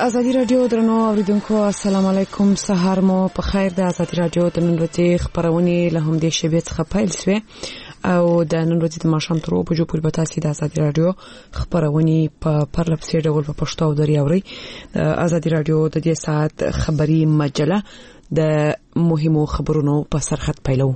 ازادي رادیو درنو اوریدونکو السلام علیکم. سهار مو په خیر. د ازادي رادیو د نن ورځې خبرونه له هم د شبي څخه پیل شوه او د نن ورځې د ماښام تر 2 بجو پورې به تاسو د ازادي رادیو خبرونه په پرلپسې ډول په پښتو او دریاوري. د ازادي رادیو د دې ساعت خبري مجله د مهمو خبرونو په سرخط پیلو.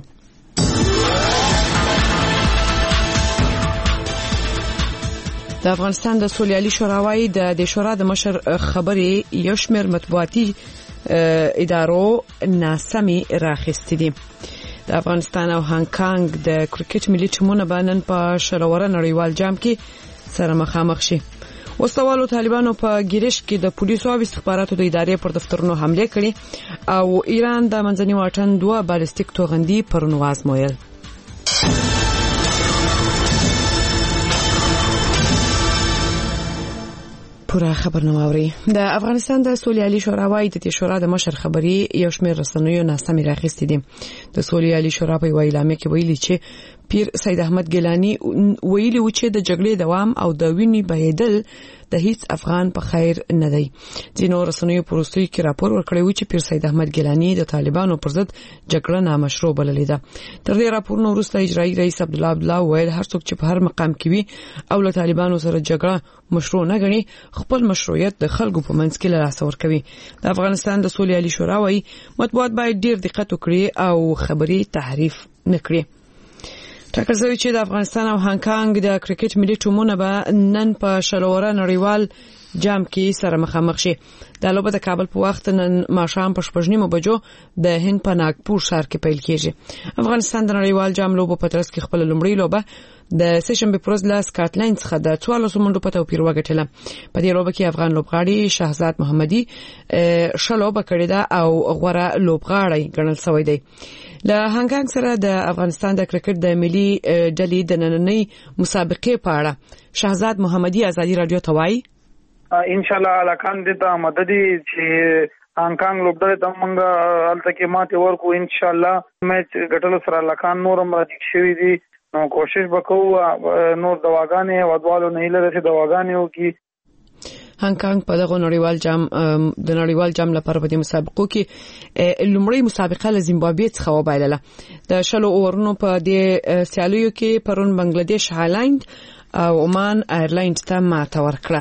د افغانستان د سولیالي شوراوي د شورا د مشر خبري یو شمېر مطبوعاتي ادارو ناسمي راخستې دي. د افغانستان او هانګ کانګ د کرکټ ملي ټیمونو باندې په شلوره نړیوال جام کې سره مخامخ شي. وسوالو طالبانو په ګریش کې د پولیسو او استخباراتو د ادارې پر دفترونو حمله کړې او ایران د منځني واټن 2 بالستیک توغندي پرونو آزمویل. پورا خبرنامه د افغانستان د سولیالي شوراوي د شورا د مشر خبري یو شمېر رسنیو ناسمي راخستې دي. د سولیالي شورا په ویلامه کې ویلي چې پیر سید احمد ګیلانی ویلي و چې د جګړې دوام او د وینې بهیدل د هیڅ افغان په خیر نه دی. ځینو رسنیو پروستوي کې راپور ورکړی و چې پیر سید احمد ګیلانی د طالبانو پر ضد جګړه نامشروع بللې ده. تر دې راپورنو وروسته اجرایي رئیس عبدالله ویل هر څوک چې په هر مقام کې وي او له طالبانو سره جګړه مشروع نه غني خپل مشروعیت د خلکو په منځ کې لاسه ورکوي. د افغانستان د سولیالي شورا وايي مطبوعات باید ډیر دقت وکړي او خبري تحریف نه کړي. ټاکل شوی چې د افغانستان او هانګ کانګ د کرکټ ملي ټیمونو به نن په شلوره نړیوال جام کې سره مخامخ شي. د لوبه د کابل په وخت نن ماښام په 8:30 بجو د هند په ناګپور ښار کې پیل کیږي. افغانستان د نړیوال جام لوبو په ترڅ کې خپل لومړی لوبه د سشنبه پروز له سکاټلند څخه د 14 منډو په توپیر وګټله. په دې لوبه کې افغان لوبغاړي شهزاد محمدي شلوبه کړې ده او غوړه لوبغاړی ګڼل شوی دی. له هانګ کانګ سره د افغانستان د کرکټ د ملي ډلې د نننۍ مسابقې په اړه شهزاد محمدي ازادي رادیو ته وایي ان شاء الله الکان دې ته مددي چې هانګ کانګ لوبډله ته موږ الته کې ماته ورکو ان شاء الله میچ ګټلو سره الکان نورم راځي شوی دي. نو کوشش وکړو نور دواګانې ودوالو نه لري دواګانې وکي. هانګ کانګ په دغه نړیوال جام لپاره په دې مسابقو کې لومړی مسابقه له زیمبابوې څخه وبایلله. د شلو اورونو په دې سیالیو کې پرون بنگلاديش هالند او عمان ایرلند ته ماته ورکړه.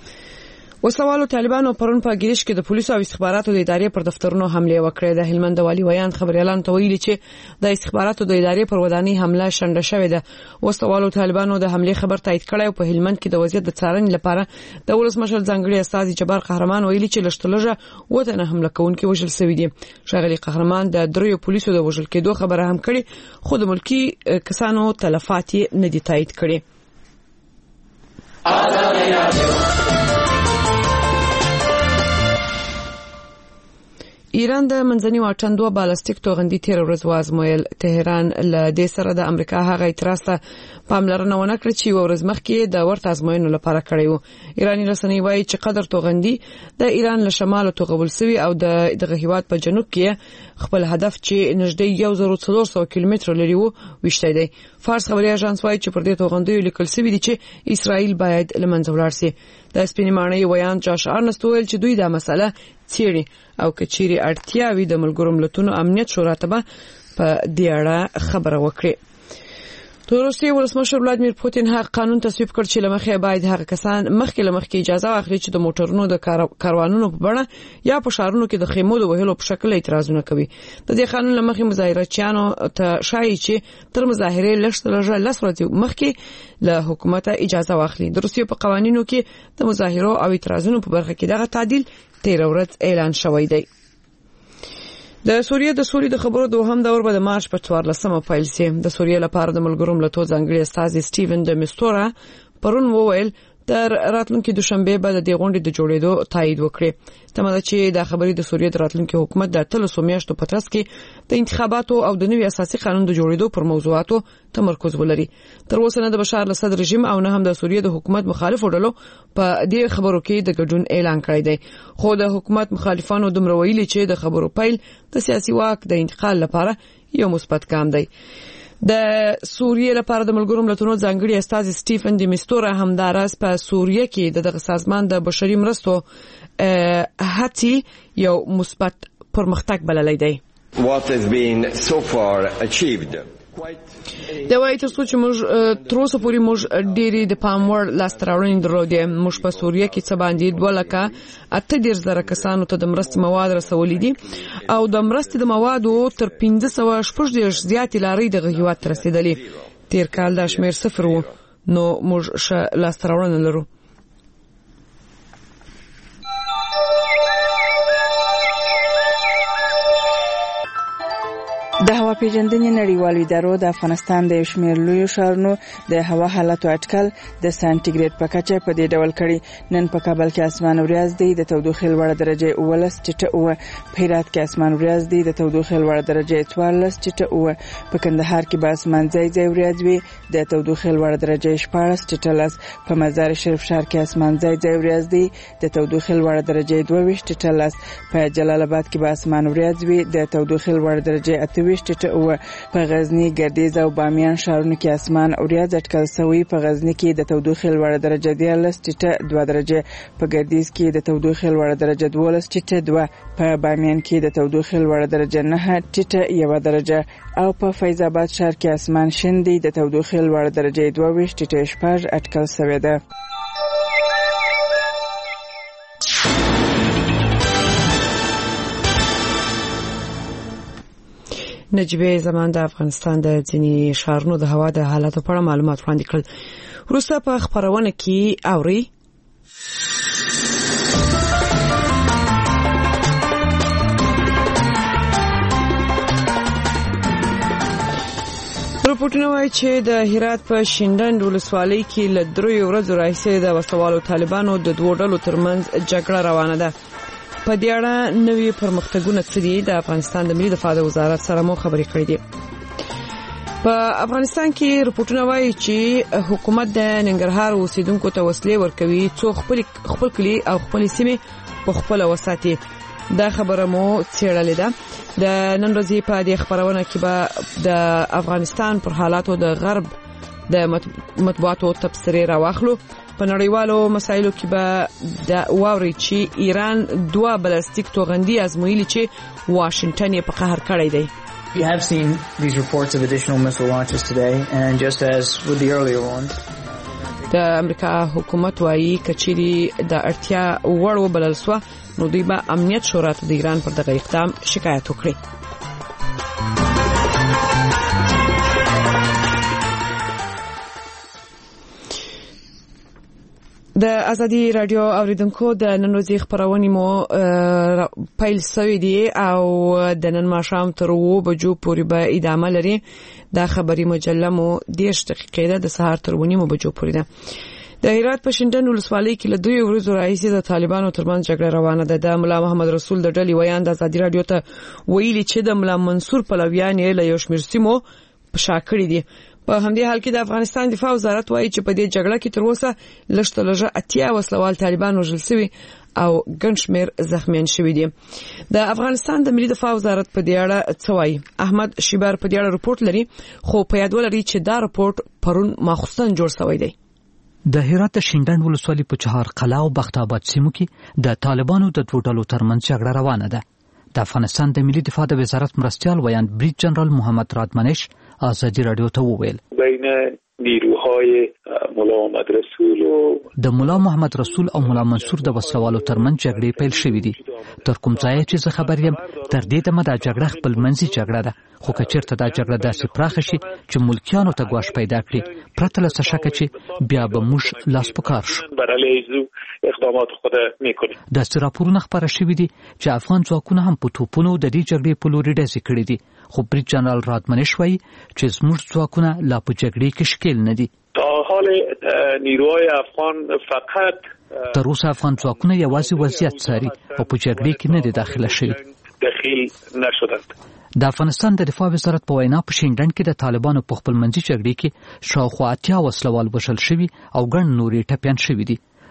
وسوالو طالبانو پرون په ګریش کې د پولیسو او استخباراتو د ادارې پر دفترونو حمله وکړه. د هلمند والي ویان خبريالان ته ویلي چې د استخباراتو د ادارې پر ودانۍ حمله شنډه شوې ده. وسوالو طالبانو د حمله خبر تایید کړی او په هلمند کې د وضعیت د څارنې لپاره د ولسمشر ځانګړي استاذ جبار قهرمان ویلي چې لشتلجه وطن حمله کوونکي وژل شوی دي. شاغلي قهرمان د دریو پولیسو د وژل کېدو خبره هم کړي خو د ملکی کسانو تلفات نه دي تایید کړي. ایران د منځني واټن 2 بالستیک توغندي تیر ورځ وازمویل. تهران له دې سره د امریکا هغه اعتراض ته پاملرنه ونه کړې چې ورځ مخکې د ورته ازموینو لپاره کړی و. ایرانی رسنۍ وایي چې قدر توغندي د ایران له شمال توغول سوی او دغه هیواد په جنوب کې خپل هدف چې نږدې 1400 کیلومتر لري وو وشته دی. فارس خبري اژانس وایي چې پر دې توغندي لیکل سوی دی چې اسرائیل باید لمنځه ولاړ شي. د سپینې ماڼۍ ویان جاش ارنست ویل چې دوی دا مسله څیړي او کچيري اړتیا وي د ملګرو ملتونو امنیت شورا ته په دې اړه خبره وکړي. د روسیې ولسمشر ولادیمیر پوتین هغه قانون تصویب کړ چې لمخې باید هغه کسان مخکې اجازه واخلي چې د موټرونو د کاروانونو په بڼه یا په شهرونو کې د خیمو د وهلو په شکل اعتراضونه کوي. د دې قانون لمخې مظاهرچیانو ته شایي چې تر مظاهره لږ ورځې مخکې له حکومت اجازه واخلي. د روسیې په قوانینو کې د مظاهرو او اعتراضونو په برخه کې دغه تعدیل تیر ورځ اعلان شوی دی. د سوریې د خبرو دوهم دور به د مارچ په 14 پیل شي. د سوریې لپاره د ملګرو ملتونو ځانګړي استاذ سټیون د مستورا پرون وویل تر راتلونکي دوشنبه به د غونډې د جوړېدو تایید وکړي. تمه چې د خبرې د سوریې د راتلونکي حکومت د 300 میاشتو په ترڅ کې د انتخاباتو او د نوي اساسي قانون د جوړېدو پر موضوعاتو تمرکز ولري. تر اوسه نه د بشار الاسد رژیم او نه هم د سوریې د حکومت مخالفو ډلو په دې خبرو کې د ګډون اعلان کړی دی. خو د حکومت مخالفانو دومره ویلي چې د خبرو پیل د سیاسي واک د انتقال لپاره یو مثبت ګام دی. د سوریې لپاره د ملګرو ملتونو ځانګړي استاذ سټیفن دی میستورا همدارس په سوریه کې دغه سازمان د بشري مرستو هڅې یو مثبت پرمختګ بللی دی. What has been so far achieved دا وایي ترڅو چې موږ تر اوسه پورې موږ ډېری د پام وړ لاسته راوړنې درلودې. موږ په سوریه کې څه باندې 2,38,000 کسانو ته د مرستې مواد رسولي دي او د مرستې د موادو تر 560 زیاتې لارې دغه هیواد ته رسیدلې. تیر کال دا شمېر 0 و، نو موږ ښه لاسته راوړنه لرو. د هوا پیژندنې نړیوالو ادارو د افغانستان د شمیر لوی ښارونو د هوا حالت او اټکل د سانتیګریډ په کچه په دې ډول کړي. نن په کابل کې اسمان وریځ دی د تودوخې لوړه درجه 19.9، په هرات کې اسمان وریځ دی د تودوخې لوړه درجه 14.9، په کندهار کې به اسمان ځای ځای وریځ وي د تودوخې لوړه درجه 14.9، په مزار شریف ښار کې اسمان ځای ځای وریځ دی د تودوخې لوړه درجه 22.9، په جلال آباد کې به اسمان وریځ وي د تودوخې لوړه درجه 28.9، په غزنی، ګردیز او بامیان ښارونو کې اسمان وریځ اټکل شوی. په غزنی کې د تودوخې لوړه درجه 14.2 درجه، په ګردیز کې د تودوخې لوړه درجه 12.2، په بامیان کې د تودوخې لوړه درجه 9.1 درجه او په فیض آباد ښار کې اسمان شین دی د تودوخې لوړه درجه 22.8 اټکل شوی ده. نجیبه زمان د افغانستان د ځینې ښارونو د هوا د حالاتو په اړه معلومات وړاندې کړل. وروسته په خبرونه کې اوري رپورټونه وایي چې د هرات په شینډنډ ولسوالۍ کې له 3 ورځو راهیسې د وسوالو طالبانو د دوه ډلو ترمنځ جګړه روانه ده. په دې اړه نوې پرمختګونه څه دي؟ د افغانستان د ملي دفاع وزارت سره مو خبرې کړې دي. په افغانستان کې رپورټونه وایي چې حکومت د ننګرهار اوسیدونکو ته وسلې ورکوي څو خپل کلی او خپل سیمه په خپل وساتي. دا خبره مو څېړلې ده. د نن ورځې په دې خبرونه کې به د افغانستان پر حالاتو د غرب د مطبوعاتو تبصرې راوخلو. په نړیوالو مسایلو کې به د واوري چې ایران 2 بلستیک توغندي ازمویلي چې واشنگټن یې په قهر کړی دی. We have seen these reports of additional missile launches today, and just as with the earlier ones. د امریکا حکومت وايي کچېری د اړتیا وړ وبلل سو نو دوی به امنیت شورا ته د ایران پر دغه اقدام شکایت وکړي. د ازادي رادیو اوریدونکو د نن ورځې خبرونه مو پیل شوې دي او د نن ماښام تر 2 بجو پورې به ادامه لري. دا خبري مجله مو 10 دقیقې د سهار تر 9 بجو پورې ده. د هرات په شینډنډ ولسوالۍ کې له 2 ورځو راهیسې د طالبانو ترمنځ جګړه روانه ده. د ملا محمد رسول د ډلې ویان د ازادي رادیو ته ویلي چې د ملا منصور پلویان یې له یو شمېر سیمو په شاکړې دي. په همدې حال کې د افغانستان دفاع وزارت وایي چې په دې جګړه کې تر اوسه لږ 80 وسلوال طالبان وژل شوي او ګڼ شمېر زخمیان شوي دي. د افغانستان د ملي دفاع وزارت په دې اړه څه وایي؟ احمد شیبر په دې اړه رپورټ لري، خو په یاد ولرئ چې دا رپورټ پرون ماخوستن جوړ شوی دی. د هرات شینډنډ ولسوالۍ په چهار قلا او بخت آباد سیمو کې د طالبانو د دوه ډلو ترمنځ جګړه روانه ده. د افغانستان د ملي دفاع د وزارت مرستیال ویان بریج جنرال محمد رادمنش ازادي رادیو ته وویل بین نیروهای ملا محمد رسول د ملا محمد رسول او ملا منصور د وسلوالو ترمنځ جګړې پیل شوې دي. تر کوم ځای چې زه خبر یم تر دې دمه دا جګړه خپل منځي جګړه ده، خو کچېرته دا جګړه داسې پراخه شي چې ملکیانو ته ګواښ پیدا کړي پرته له څه شکه چې بیا به موږ لاس په کار شو. اقدامات خود میکنیم. داسې راپورونه خبره شوي دي چې افغان ځواکونه هم په توپونو د دې جګړې په لوري ډزې کړې دي، خو بریج جنرال رادمنش وایي چې زموږ ځواکونه لا په جګړې کې ښکېل نه دي. تا حال نیروهای افغان فقط تر اوسه افغان ځواکونه یوازې وضعیت څاري او په جګړې کې نه دي داخله شوي. داخل نشدند. د افغانستان د دفاع وزارت په وینا په شینډنډ کې د طالبانو په خپل منځي جګړې کې شاوخوا 80 وسلوال وژل شوي او ګڼ نورې ټپیان شوي دي.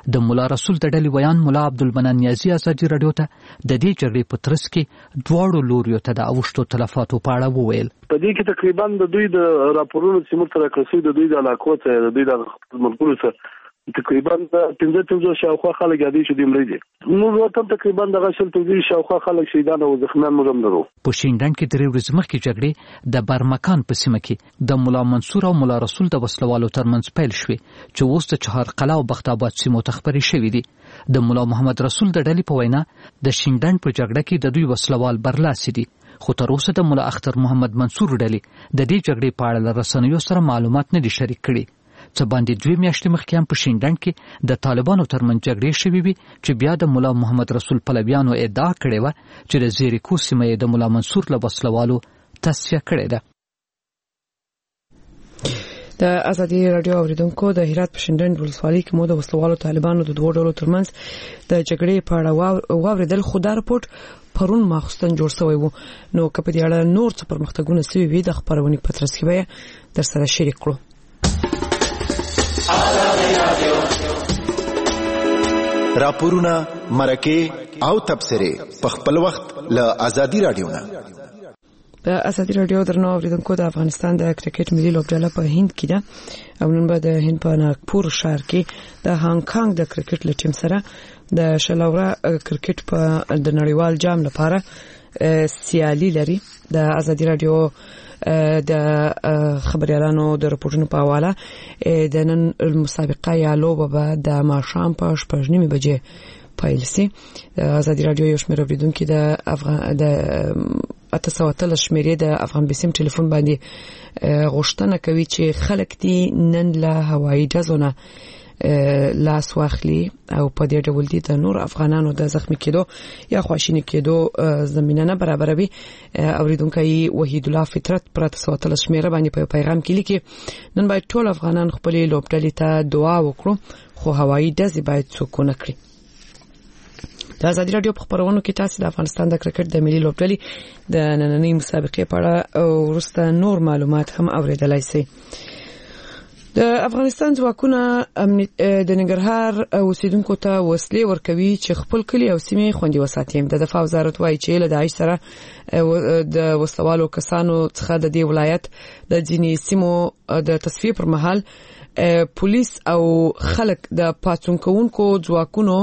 د مولا رسول د ډلې ویان مولا عبدالمنان نیازي ازادي راډیو ته د دې جګړې په ترڅ کې دواړو لوریو ته د اوښتو تلفاتو په اړه وویل. په دې کې تقریبا د دوی د راپورونو چې موږ سره کړی د دوی د علاقو څخه د دوی د ملګرو سره تقریبا 15 شاوخوا خلک یادې شو د مړي دي نو ورته تقریبا دغه شل توګه شاوخوا خلک شهیدان او زخمیان موږ درو. په شینډنګ کې درې ورځې مخکې جګړې د برمکان په سیمه کې د مولا منصور او مولا رسول د وسلوالو ترمنځ پیل شوې چې اوس د چهارقلا او بخت آباد سیمو ته خبرې شوې دي. د مولا محمد رسول د ډلې په وینا د شینډنګ په جګړه کې د دوی وسلوال برلاسي دي خو تر اوسه د مولا اختر محمد منصور ډلې د دې جګړې په اړه رسنیو سره معلومات نه دي شریک کړي. څه باندې 2 میاشتې مخکې هم په شینډنګ کې د طالبانو ترمنځ جګړې شوې وي چې بیا د مولا محمد رسول پلویانو ادعا کړې و چې د زیریکو سیمه یې د مولا منصور له وسلوالو تصفیه کړې ده. د ازادي راډیو اوریدونکو د هرات په شینډنګ ولسوالۍ کې مو د وسلوالو طالبانو د دوه ډلو ترمنځ د جګړې په اړه واوریدل خو دا رپورټ پرون ماخستن جوړ شوی وو. نو کله په دې اړه نور څه پرمختګونه شوي وي د خبرونې په ترڅ کې به در سره شریک کړو. راپورونه مرکه او تبصره په خپل وخت له ازادي راډیو نه. د ازادي راډیو درنو اوریدونکو د افغانستان د کرکټ ملي لوبډله په هند کې ده او نن به د هند په ناګپور ښار کې د هانګ کانګ د کرکټ له ټیم سره د شلورا کرکټ په د نړیوال جام لپاره سیالي لري. د ازادي راډیو د خبريالانو د رپورټونو په حواله د نن مسابقه یا لوبه به د ماښام په 8:30 بجې پیل شي. ازادي راډیو یو شمېر اوریدونکو د 813 شمیرې د افغان بسم ټلیفون باندې غوښتنه کوي چې خلک دي نن له هوایي ډزونه لاس واخلي او په دې ډول دي د نور افغانانو د زخمی کېدو یا خواشینی کېدو زمينه نه برابروي. اوریدونکو وحید الله فطرت پر 813 شمیره باندې په پیغام کې لیکي نن باید ټول افغانان خپل لوبډلې ته دعا وکړو خو هوایي ډزې باید څوک نه کړي. د ازادي راډیو په خبرونو کې تاسو د افغانستان د کرکټ د ملي لوبډلې د نننۍ مسابقې په اړه ورسته نور معلومات هم اوریدلای شئ. د افغانستان ځواکونه د ننګرهار اوسیدونکو ته وسلې ورکوي چې خپل کلی او سیمې خوندي وساتي. د دفاع وزارت وايي چې له داعش سره د وسلوالو کسانو څخه د دې ولایت د ځینې سیمو د تصفیه پر مهال پولیس او خلک د پاتون کوونکو ځواکونو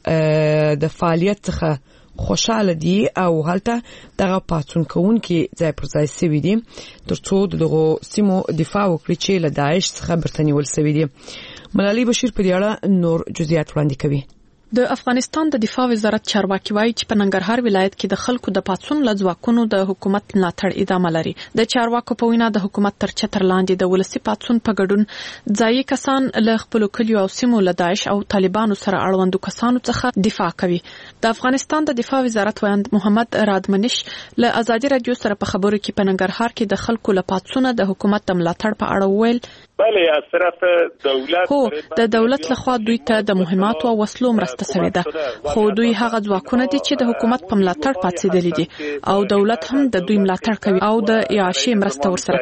د فعالیت څخه خوشاله دي او هلته دغه پاتون کوونکي ځای پر ځای سوي دي ترڅو دغه سیمو دفاع وکړي چې له داعش څخه برتنی ول سوي دي. ملالي بشیر په دې اړه نور جزئیات وړاندې کوي. د افغانستان د دفاع وزارت چارواکي وایي چې په ننګرهار ولایت کې د خلکو د پاتون له ځواکونو د حکومت ملاتړ ادامه لري. د چارواکو په وینا د حکومت تر چتر لاندې د ولسی پاتون په ګډون ځایي کسان له خپل کلیو او سیمو له داعش او طالبانو سره اړوندو کسانو څخه دفاع کوي. د افغانستان د دفاع وزارت ویاند محمد رادمنش له ازادي راډیو سره په خبرو کې په ننګرهار کې د خلکو له پاتونه د حکومت د ملاتړ په اړه ویل بله از طرف دولت هو د دولت لخوا دوی ته د مهماتو او وسلو مرسته شوې ده خو دوی هغه ځواکونه دي چې د حکومت په ملاتړ پاتېدلي دي او دولت هم د دوی ملاتړ کوي او د اعاشې مرسته ورسره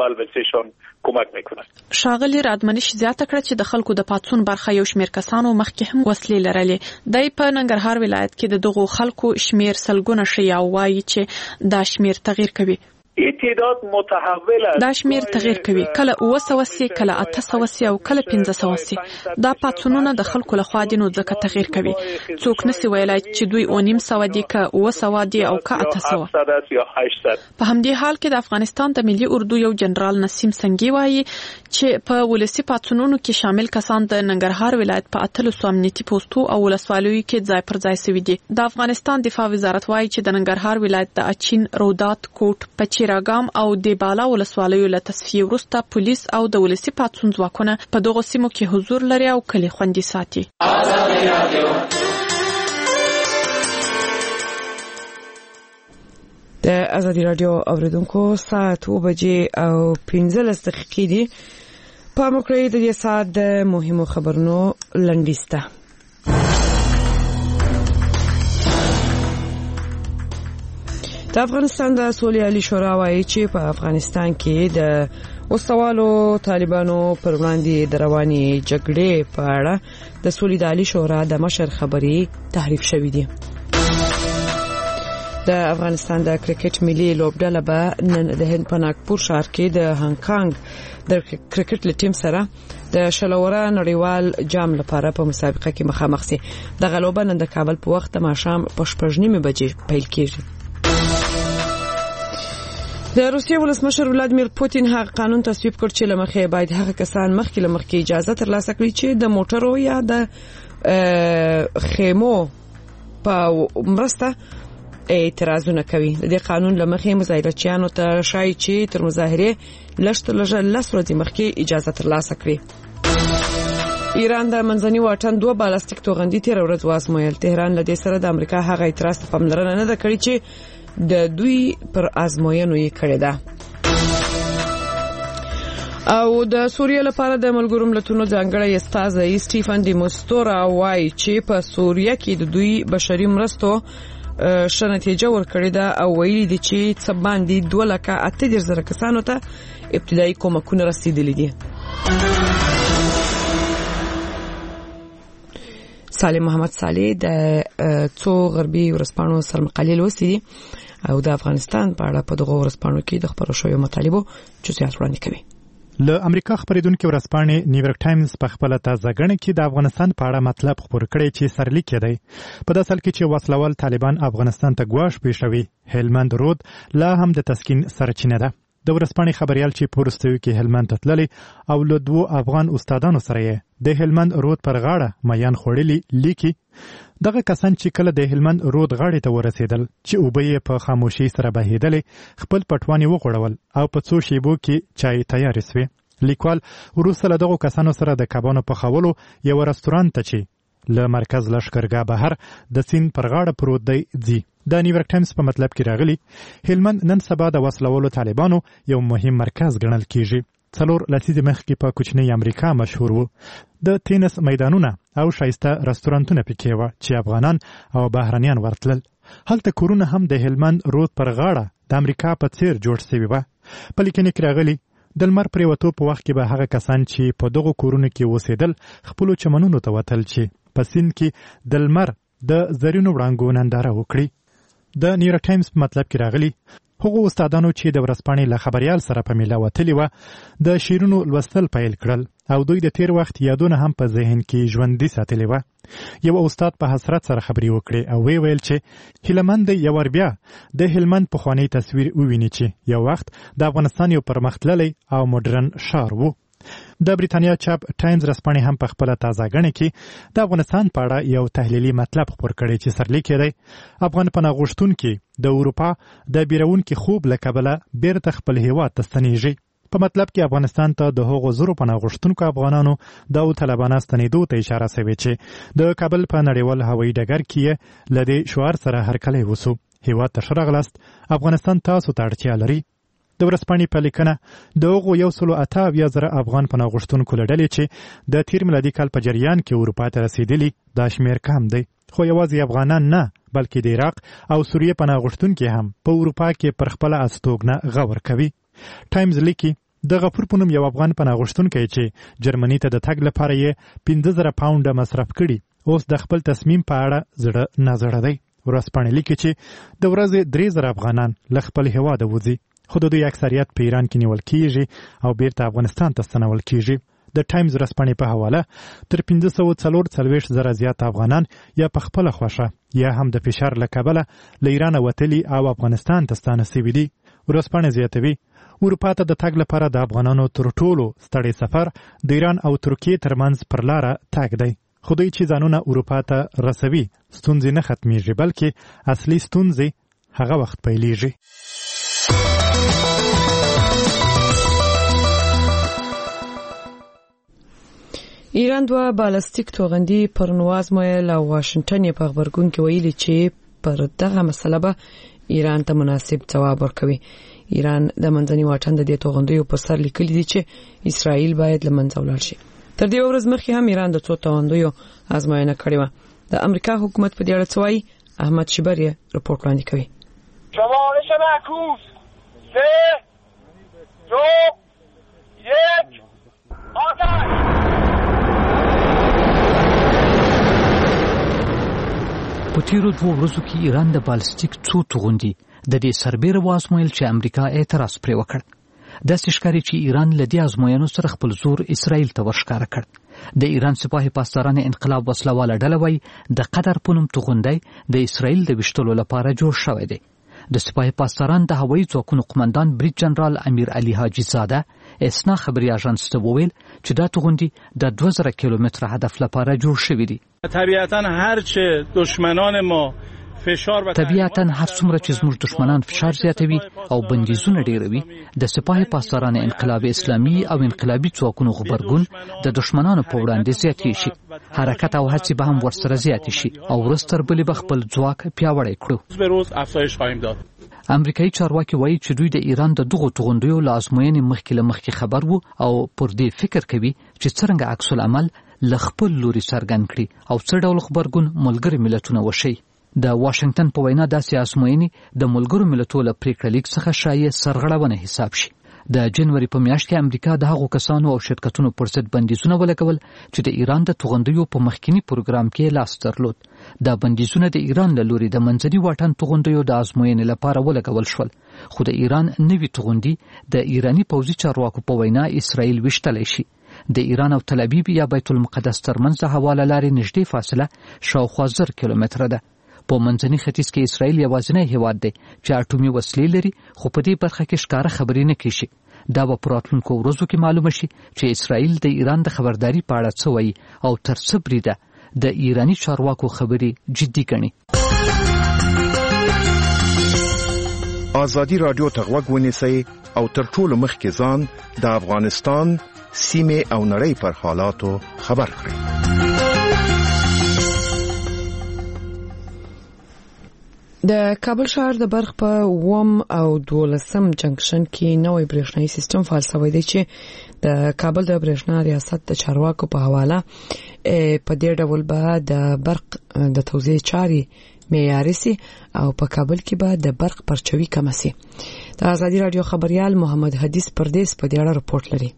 کوي. شاغلی رادمنش زیاته کړه چې د خلکو د پاتون برخه یو شمیر کسانو مخکې هم وسلې لرلې. دای په ننګرهار ولایت کې د دغو خلکو شمیر سلګونه شي او وایي چې دا شمیر تغییر کوي. تعداد متحول است. دا شمیر تغییر کوي کله 900 کله 800 او کله 500. دا پاتونونه د خلکو لخوا دي نو ځکه تغییر کوي. څوک نسی ویلای چې دوی 900 دي که 900 دي او که 800. په همدې حال کې د افغانستان د ملي اردو یو جنرال نسیم سنگي وایي چې په ولسی پاتونونو کې شامل کسان د ننګرهار ولایت په 800 امنیتي پوسټو او ولسوالیو کې ځای پر ځای سوي دي. د افغانستان دفاع وزارت وایي چې د ننګرهار ولایت د اچین، رودات، کوټ، پچیراګام او د بالا ولسوالیو له تصفیه وروسته پولیس او د ولسی پاتون ځواکونه په دغه سیمو کې حضور لري او کلی خوندي ساتي. د ازادي راډیو اوریدونکو ساعت 2:15 دقیقې دي. په مکرې د دې ساعت د مهمو خبرونو لنډیسته. د افغانستان د سولې عالی شورا وايي چې په افغانستان کې د وسوالو طالبانو پر وړاندې د رواني جګړې په اړه د سولې د عالی شورا د مشر خبري تحریف شوې دي. د افغانستان د کرکټ ملي لوبډله به نن د هند په ناګپور ښار کې د هانګ کانګ د کرکټ ټیم سره د شلوره نړیوال جام لپاره په مسابقه کې مخامخ شي. د غلوبه نن د کابل په وخت د ماښام په 8:30 بجې پیل کیږي. د روسیې ولسمشر ولادیمیر پوتین هغه قانون تصویب کړ چې لمخې باید هغه کسان مخکې اجازه ترلاسه کړي چې د موټرو یا د خیمو په مرسته اعتراضونه کوي. د قانون لمخې مظاهرچیانو ته شایي چې تر مظاهره لس ورځې مخکې اجازه ترلاسه کړي. ایران د منځني واټن 2 بالستیک توغندي تیر ورځ وازمویل. تهران له دې سره د امریکا هغه اعتراض په پاملرنه نه کړی چې د دوی پر ازموینو یې کړی ده. او د سوریه لپاره د ملګرو ملتونو ځانګړی استازی سټیفن ډی مستورا وایي چې په سوریه کې د دوی بشري مرستو شنتیجه ورکړې ده او ویلي دي چې څه باندې 2,80,000 کسانو ته ابتدایي کومکونه رسیدلي دي. سالم محمد صالح د څو غربي ورځپاڼو سرمقالې لوستې دي او د افغانستان په اړه په دغه ورځپاڼو کې د خبرو شویو مطالبو جزئیات وړاندې کوي. له امریکا خبرېدونکو ورځپاڼې نیویارک ټایمز په خپل تازه غږ کې د افغانستان په اړه مطلب خبر کړی چې سرلیک دی په داسې حال کې چې وسلوال طالبان افغانستان ته ګواښ پیښوي. هلمند رود لا هم د تسکین سرچینه ده. د ورځپاڼې خبريال چې پورستوي کې هلمند تتللی او له 2 افغان استادانو سره د هلمند رود پر غاړه میان خوړلي لیکي دغه کسان چې کله د هلمند رود غاړې ته ورسېدل چې اوبه په خاموشي سره بهیدلې خپل پټواني وغوړول او په څو شیبو کې چای تیار شوی. لیکوال وروسته له دغو کسانو سره د کبانو په خولو یو رستورانت ته چې له مرکز لشکرګاه بهر د سین پر غاړه پروت دی ځي. د نیویارک ټایمز په مطلب کې راغلی هلمند نن سبا د وسلوالو طالبانو یو مهم مرکز ګڼل کیږي. 4 لسیزې مخکې په کوچنۍ امریکا مشهور وو. د تینس میدانونه او شایسته رستورانتونه پکې وو چې افغانان او بهرنیان ورتلل. هلته کورونه هم د هلمند رود پر غاړه د امریکا په څیر جوړ شوي وو. په لیکنه کې راغلی د لمر پریوتو په وخت کې به هغه کسان چې په دغه کورونو کې اوسېدل خپل چمنونو ته وتل چې په سین کې د لمر د زرینو وړانګو ننداره وکړي. د نیویارک ټایمز په مطلب کې راغلی هغه استادانو چې د ورځپاڼې له خبريال سره په میله وتلی و د شیرونو لوستل پیل کړل او دوی د تیر وخت یادونه هم په ذهن کې ژوندۍ ساتلی و. یو استاد په حسرت سره خبري وکړي او ویل چې هلمند یو ور بیا د هلمند په خواني تصویر وویني چې یو وخت د افغانستان یو پرمختللی او مدرن ښار وو. د بریتانیا چاپ ټایمز رسپانې هم په خپل تازه غږ کې د افغانستان په اړه یو تحلیلي مطلب خبر کړی چې سرلیک دی افغان پناه غوښتونکي د اروپا د بیرونکو خوب لکبله بیرته خپل هیواد ته ستنیږي. په مطلب کې افغانستان ته د هغو زورو پناه غوښتونکو افغانانو د طالبانو ستنېدو ته اشاره شوې چې د کابل په نړیوال هوایي ډګر کې لدې شعار سره هرکلی وسو. هیواد ته شرغلست افغانستان تاسو ته اړتیا لري. د ورځپاڼې په لیکنه د هغو 188,000 افغان پناه غوښتونکو له ډلې چې د تیر میلادي کال په جریان کې اروپا ته رسیدلي دا شمیر کم دی. خو یوازې افغانان نه بلکې د عراق او سوریه پناه غوښتونکي هم په اروپا کې پر خپل استوګنه غور کوي. ټایمز لیکي د غفور په نوم یو افغان پناه غوښتونکی چې جرمني ته د تګ لپاره یې 15,000 پاونډه مصرف کړي اوس د خپل تصمیم په اړه زړه نازړه دی. ورځپاڼې لیکي چې د ورځې 3,000 افغانان له خپل هیواده وځي خو د دوی اکثریت په ایران کې نیول کیږي او بیرته افغانستان ته ستنول کیږي. د ټایمز ورځپاڼې په حواله تر 544,000 زیات افغانان یا په خپل خوښه یا هم د فشار له کبله له ایران وتلي او افغانستان ته ستانه شوي دي. ورځپاڼې زیاتوي اروپا ته د تګ لپاره د افغانانو تر ټولو ستړی سفر د ایران او ترکیې ترمنځ پر لاره تګ دی. خو دوی چې ځانونه اروپا ته رسوي ستونزې نه ختمیږي بلکې اصلي ستونزې هغه وخت پیلېږي. ایران 2 بالستیک توغندي پر وازمویل او واشنگټن په خبرګون کې ویلي چې پر دغه مسله به ایران ته مناسب ځواب ورکوي. ایران د منځني واټن د دې توغندیو په سر لیکلي دي چې اسرائیل باید له منځه ولاړ شي. تر دې ورځ مخکې هم ایران د څو توغندیو ازموینه کړې و. د امریکا حکومت په دې اړه څه وایي؟ احمد شبری رپورټ وړاندې کوي. شمارش معکوس 3 2 په تیرو 2 ورځو کې ایران د بالستیک څو توغندي د دې سربېره وازمویل چې امریکا اعتراض پرې وکړ. داسې ښکاري چې ایران له دې ازموینو سره خپل زور اسرائیل ته ورښکاره کړ. د ایران سپاه پاسداران انقلاب وسلواله ډله وایي د قطر په نوم توغندی د اسرائیل د ویشتلو لپاره جوړ شوی دی. د سپاه پاسداران د هوایي ځواکونو قومندان بریج جنرال امیر علي حاجي زاده اسنا خبري اژانس ته وویل چې دا توغندي د 2000 کیلومتره هدف لپاره جوړ شوی دی. طبیعتاً هر چه دشمنان ما طبیعتاً هر څومره چې زموږ دشمنان فشار زیاتوي او بندیزونه ډیروي، د سپاه پاسداران انقلاب اسلامي او انقلابي ځواکونو غبرګون د دشمنانو په وړاندې زیاتې شي. حرکت او هڅې به هم ورسره زیاتې شي او ورځ تر بلې به خپل ځواک پیاوړی کړو. امریکایي چارواکي وایي چې دوی د ایران د دغو توغندیو له ازموینې مخکې خبر وو او پر دې فکر کوي چې څرنګه عکس العمل له خپل لوري څرګند کړي او څه ډول غبرګون ملګري ملتونه وشي. د واشنگټن په وینا داسې ازموینې د ملګرو ملتونو له پریکړه لیک څخه شایع سرغړونه حساب شي. د جنوري په میاشت کې امریکا د هغو کسانو او شرکتونو پر ضد بندیزونه ولګول چې د ایران د توغندیو په مخکینی پروګرام کې لاس درلود. دا بندیزونه د ایران له لوري د منځني واټن توغندیو د ازموینې لپاره ولګول شول، خو د ایران نوي توغندي د ایرانی پوځي چارواکو په وینا اسرائیل وشتلی شي. د ایران او تل ابیب یا بیت المقدس ترمنځ د حواله لارې نږدې فاصله شاوخوا 1000 کیلومتره ده. په منځني ختیځ کې اسرائیل یوازینی هیواد دی چې اټومي وسلې لري، خو په دې برخه کې ښکاره خبرې نه کیږي. دا به په راتلونکو ورځو کې معلومه شي چې اسرائیل د ایران د خبرداري په اړه څه وایي او تر څه بریده د ایرانی چارواکو خبرې جدي ګڼي. ازادي رادیو ته غوږ ونیسئ او تر ټولو مخکې ځان د افغانستان سیمه او نړۍ پر حالاتو خبر کړئ. د کابل ښار د برق په 1 او 12 جنکشن کې نوې برېښنايي سیستم فعال شوی دی چې د کابل د برېښنا ریاست د چارواکو په حواله په دې ډول به د برق د توزیع چاري معیاري سي او په کابل کې به د برق پرچوي کم سي. د ازادي رادیو خبريال محمد حدیث پردیس په دې اړه رپورټ لري.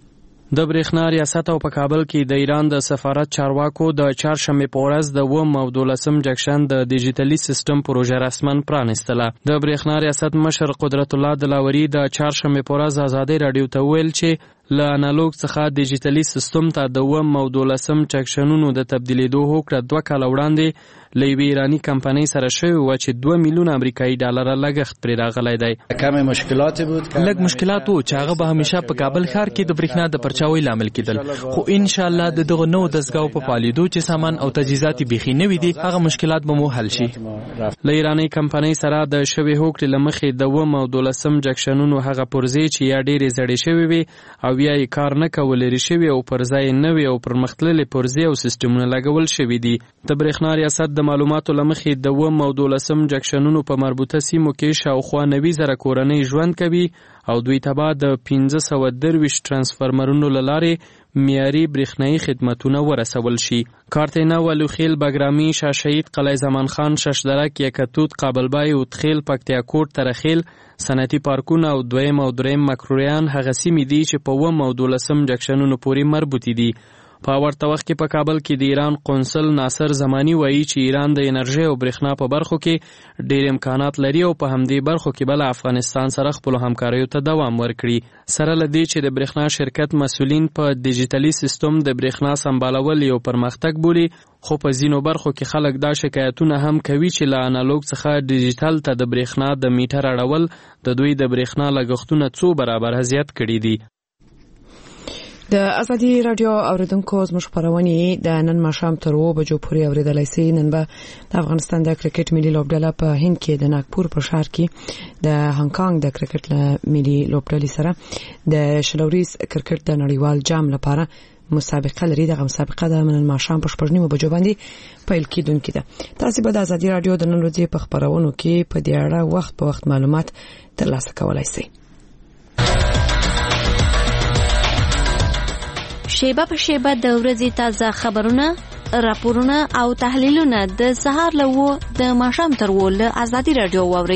د برېښنا ریاست او په کابل کې د ایران د سفارت چارواکو د چهارشنبه په ورځ د 1 او 12 جنکشن د ډیجیټلي سیستم پروژه رسمن پرانیستله. د برېښنا ریاست مشر قدرت الله دلاوري د چهارشنبه په ورځ ازادي رادیو ته ویل چې له انالوګ څخه ډیجیټلي سیستم ته د 1 او 12 جنکشنونو د تبدیلیدو هوکړه 2 کال وړاندې له ایرانی کمپنۍ سره شوی و چې 2 میلیون امریکایي ډالر لګښت پرې راغلی دی. کم مشکلات بود، لږ مشکلات وو چې هغه به همیشه په کابل ښار کې د برېښنا د پرچاوي لامل کېدل، خو ان شاء الله دغه نو دزګاو په پالیدو چې سامان او تجهیزات بيخي نه وي دي، هغه مشکلات به مو حل شي. له ایرانی کمپنۍ سره د شوی هوکړې لمخې د 1 او 12 جنکشنونو هغه پرزې چې یا ډېرې زړې شوی وي او یا یې کار نه کول لري شوی او پرځای نوې او پرمختللې پرزې او سیستمونه لګول شوی دي. د برېښنا ریاست د معلوماتو لمخې د 1 او 12 جنکشنونو په مربوطه سیمو کې شاوخوا 90,000 کورنۍ ژوند کوي او دوی ته به د 1523 ترانسفارمرونو له لارې معیاري برېښنايي خدمتونه ورسول شي. کارتینا ولوخیل، بګرامي، شاشهید، قلعه زمان خان، ششدرک، یکتوت، قابلبای، اوتخیل، پکتیاکوټ، ترخیل، صنعتي پارکونه او 2 او 3 مکروریان هغه سیمې دي چې په 1 او 12 جنکشنونو پورې مربوطې دي. په ورته وخت کې په کابل کې د ایران قونسل ناصر زمانی وایي چې ایران د انرژي او برېښنا په برخو کې ډېر امکانات لري او په همدې برخو کې بل افغانستان سره خپل همکاریو ته دوام ورکړي. سره لدی چې د برېښنا شرکت مسولین په ډیجیټلي سیستم د برېښنا سمبالول یو پرمختګ بولي، خو په ځینو برخو کې خلک دا شکایتونه هم کوي چې له انالوګ څخه ډیجیټل ته د برېښنا د میټر اړول د دوی د برېښنا لګښتونه 2 برابر زیات کړي دي. د ازادي رادیو اوریدونکو زموږ خبرونه د نن ماښام تر 2 بجو پورې اوریدلای شئ. نن به د افغانستان د کرکټ ملي لوبډله په هند کې د ناګپور په ښار کې د هانګ کانګ د کرکټ ملي لوبډلې سره د شلوريز کرکټ د نړیوال جام لپاره مسابقه لري. دغه مسابقه د نن ماښام په 9 بجو باندې پیل کیدونکې ده. تاسو به د ازادي رادیو د نن ورځې په خبرونو کې په دې اړه وخت په وخت معلومات ترلاسه کولای شئ. شیبه په شیبه د ورځې تازه خبرونه، راپورونه او تحلیلونه د سهار له 2 د ماښام تر 2 له ازادي رادیو واوري.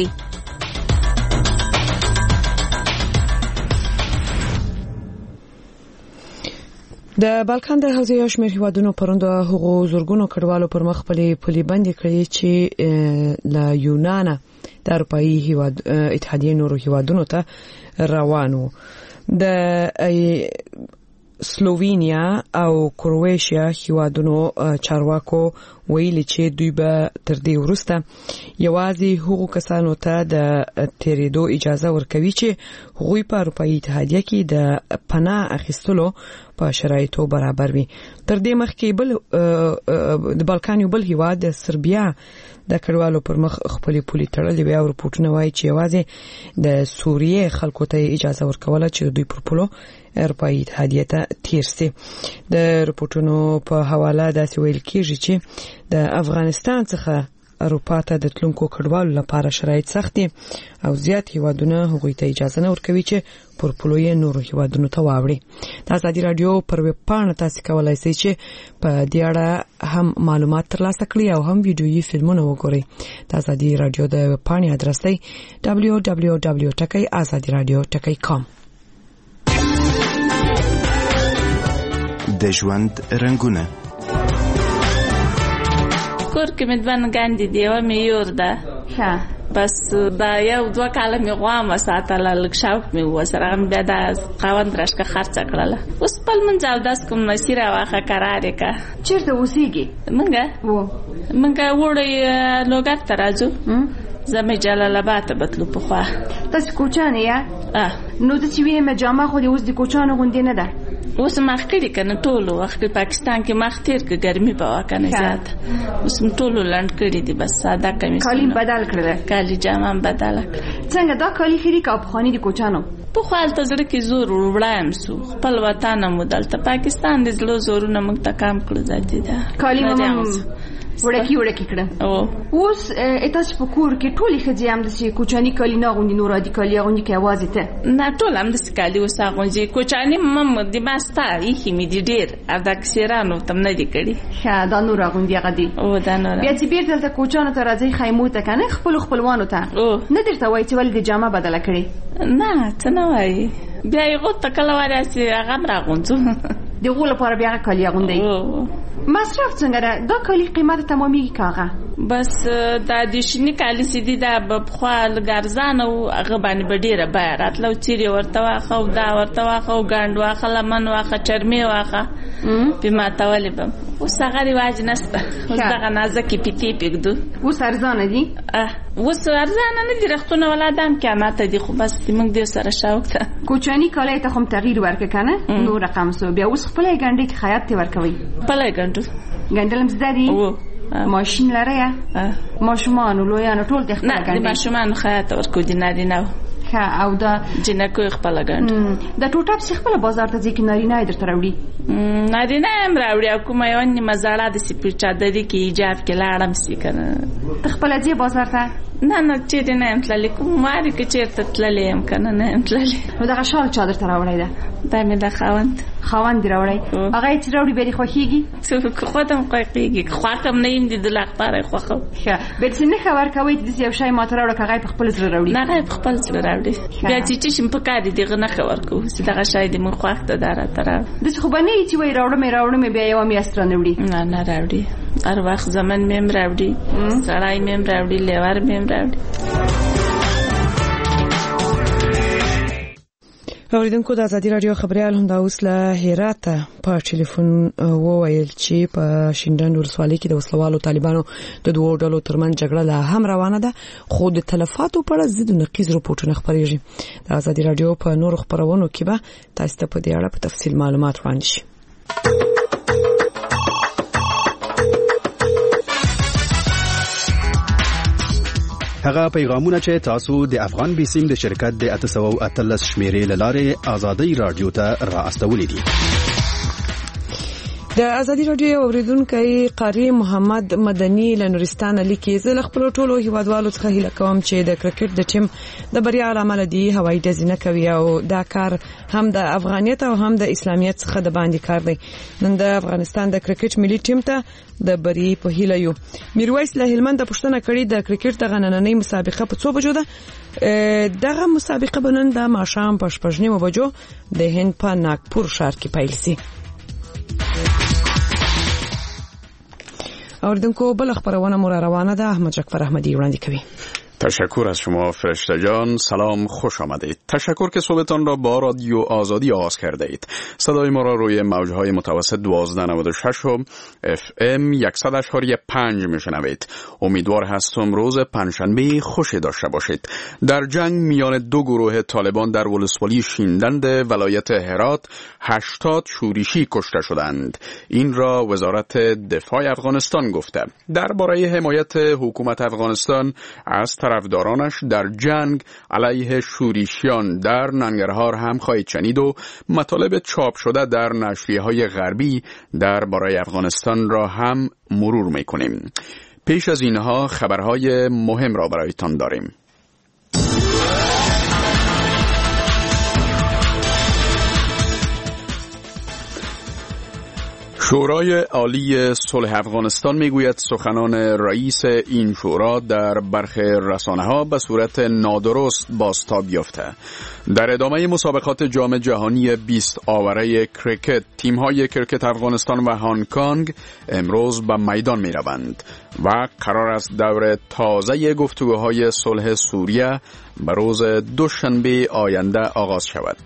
د بالکان د حوزې شمیر هیوادونو پروند هغو زورګونو کډوالو پر مخ پلي بندي کړی چې لا یونان د اروپאי هیواد اتحادیه نورو هیوادونو ته روانو. د سلووینیا او کرواتیا هیوادونو چارواکو ویلي چې دوی به تر دې وروسته یوازې هغو کسانو ته د تیریدو اجازه ورکوي چې هغوی په اروپאי اتحادیه کې د پناه اخیستلو په شرایطو برابر وي. تر دې مخکې د بالکان یو بل هیواد د سربیا د کډوالو پر مخ خپل پولي تړلې وي او رپورټونه وایي چې یوازې د سوریې خلکو ته اجازه ورکوله چې دوی پر پولو اروپאי اتحادیه ته تیر سي. د رپورټونو په حواله داسې ویل کیږي چې د افغانستان څخه اروپا ته د تلونکو کډوالو لپاره شرایط سخت دي او زیات هیوادونه هغوی ته اجازه نه ورکوي چې پر پولو یې نورو هیوادونو ته واوړي. د ازادي رادیو پر ویب پاڼه تاسو کولای شئ چې په دې اړه هم معلومات ترلاسه کړئ او هم ویډیويي فلمونه وګورئ. د ازادي رادیو د ویب پاڼې ادرس دی www.azadiradio.com. د ژوند رنگونه کور کې مې دوه ګاندې دی او مې یور ده بس دا یو دوه کاله مې غوامه ساتله لږ شوق مې وسره هم بیا د خاوند راشکه خرڅه کړله. اوس خپل منځ اودس کوم مسیر واخه قرار یې که. چېرته اوسېږې؟ موږ وړی لوګر ته راځو. زمې جلال آباد ته بتلو پخوا. تاسې کوچانې یا؟ نو زه چې ویم جامه خو دې اوس د کوچانو غوندې نه ده. اوس مخ کړي کنه ټولو وخت پاکستان کې مخ تیر کې ګرمي په واکنه زیات. اوس ټولو لاند کړي دي بس ساده کمیس. کالی بدل کړل. کالی جامه بدل کړ. څنګه دا کالی خري کا په خاني دي کوچانو؟ په خپل تزړه کې زور وړایم سو خپل وطن مو دلته پاکستان د زلو زورونه موږ ته کام کړو ځاتې ده. کالی وړکی کړه. اوس تاسو په کور کې ټولې خځې هم د کوچاني کالی نه غوندي نور دي کالی غوندي کې आवाज ته نه ټول هم د کالی وسه غوندي کوچاني مم د ماستا یې می دي ډیر ادا کسرانو تم نه دي کړي. دا نور غوندي غدي او دا نور بیا چې بیرته د کوچانو ته راځي خیمو ته کنه خپلوانو ته نه درته وایي چې ولې د جامه بدل کړي؟ نه څه نه وایي بیا یې غوته کله وایي چې هغه راغونځو د غول لپاره بیا کالی غوندي. مصرف څنګه ده؟ دا کالی قیمت تمامي کاغه بس دا د شنی کالی سیدی دا بخوا لګارزان او هغه باندې بډیره بیا راتلو چیرې ورته واخو دا ورته واخو ګاند واخه لمن واخه چرمي واخه په ماتولې بم اوس هغه رواج نشته. اوس دا نازکې پیتی پګدو اوس ارزانه دي. اوس ارزانه نه دي رختونه ولادم قیامت دي خو بس موږ دې سره شوق ته کوچانی کالی ته هم تغییر ورک کنه نو رقم سو بیا اوس خپل ګاندې کې خیاط ته ورکوي. خپل ګندلم زداري ماشین لري یا ماشومان لویانو ټول د خپل ګاندې. نه د ماشومان خیاط ورکو دي نه دي نو او دا جنکو خپل ګاند د ټوټه په خپل بازار ته ځکه نارینه درته راوړي. نارینه هم راوړي او کومه یو نیمه زړه د سپیډ چادرې کې ایجاب کې لاړم سي کنه خپل ځای بازار ته نه چیرې نه هم تللې کوم ماري کې چیرته تللې هم کنه نه هم تللې. نو دا شال چادر ته راوړی ده دا مې د خاوند راوړی هغه چې راوړي به خوښيږي خودم خوښيږي خواکم نه يم د لغپاره خوخه به څه نه خبر کوي د یو شی ماته راوړه هغه په خپل ځل راوړي نه په خپل ځل راوړي بیا چې شم په کار دي غنه خبر کو چې دا شی د مخ وخت دره تر د څه خو باندې چې وای راوړم بیا یو مې استر نه وړي نه راوړي هر وخت زمن مې راوړي سړای مې راوړي لور مې راوړي. اوریدونکو د ازادي رادیو خبريال هم دا اوس له هرات په ټلیفون وویل چې په شینډنډ ولسوالۍ کې د وسلوالو طالبانو د دوه ډلو ترمنځ جګړه لا هم روانه ده خو د تلفاتو په اړه ضد نقیض رپورټونه خبرېږي. د ازادي رادیو په نورو خبرونو کې به تاسو ته په دې اړه په تفصیل معلومات وړاندې شي. هغه پیغامونه چې تاسو د افغان بیسیم د شرکت د 813 شمیرې لاره آزادۍ رادیو ته را استولې دي. د ازادي رادیو اوریدونکو قاری محمد مدني له نورستان لیکي زه خپل ټولو هیوادوالو څخه هیله کوم چې د کرکټ د ټیم د بریا عامل دي هوایي ډزنه کوي او دا کار هم د افغانیت او هم د اسلامیت څخه د باندې کار دی. نن د افغانستان د کرکټ ملي ټیم ته د بری په هیله یو. میرویس له هلمند پښتنه کړي د کرکټ د غنننۍ مسابقه په څو بجو ده دغه مسابقه بنن د ماښام په 8:30 بجو د هند په ناګپور ښار کې پیل شي. اوردونکو بل خبرونه مور روانه ده. احمد جعفر احمدی وړاندې کوي. تشکر از شما فرشته جان. سلام، خوش آمدید. تشکر که صبحتان را با رادیو آزادی آغاز کرده اید. صدای ما را روی موجهای متوسط 1296 و FM 100.5 میشنوید. امیدوار هستم روز پنجشنبه خوشی داشته باشید. در جنگ میان دو گروه طالبان در ولسوالی شیندند ولایت هرات 80 شورشی کشته شدند. این را وزارت دفاع افغانستان گفته. درباره حمایت حکومت افغانستان از طرفدارانش در جنگ علیه شورشیان در ننگرهار هم خواهید شنید و مطالب چاپ شده در نشریه‌های غربی درباره افغانستان را هم مرور می‌کنیم. پیش از اینها خبرهای مهم را برایتان داریم. شورای عالی صلح افغانستان میگوید سخنان رئیس این شورا در برخی رسانه‌ها به صورت نادرست بازتاب یافته. در ادامه مسابقات جام جهانی 20 آوره کرکت، تیم‌های کرکت افغانستان و هنگ کنگ امروز به میدان می‌روند و قرار است دور تازه گفتگوهای صلح سوریه به روز دوشنبه آینده آغاز شود.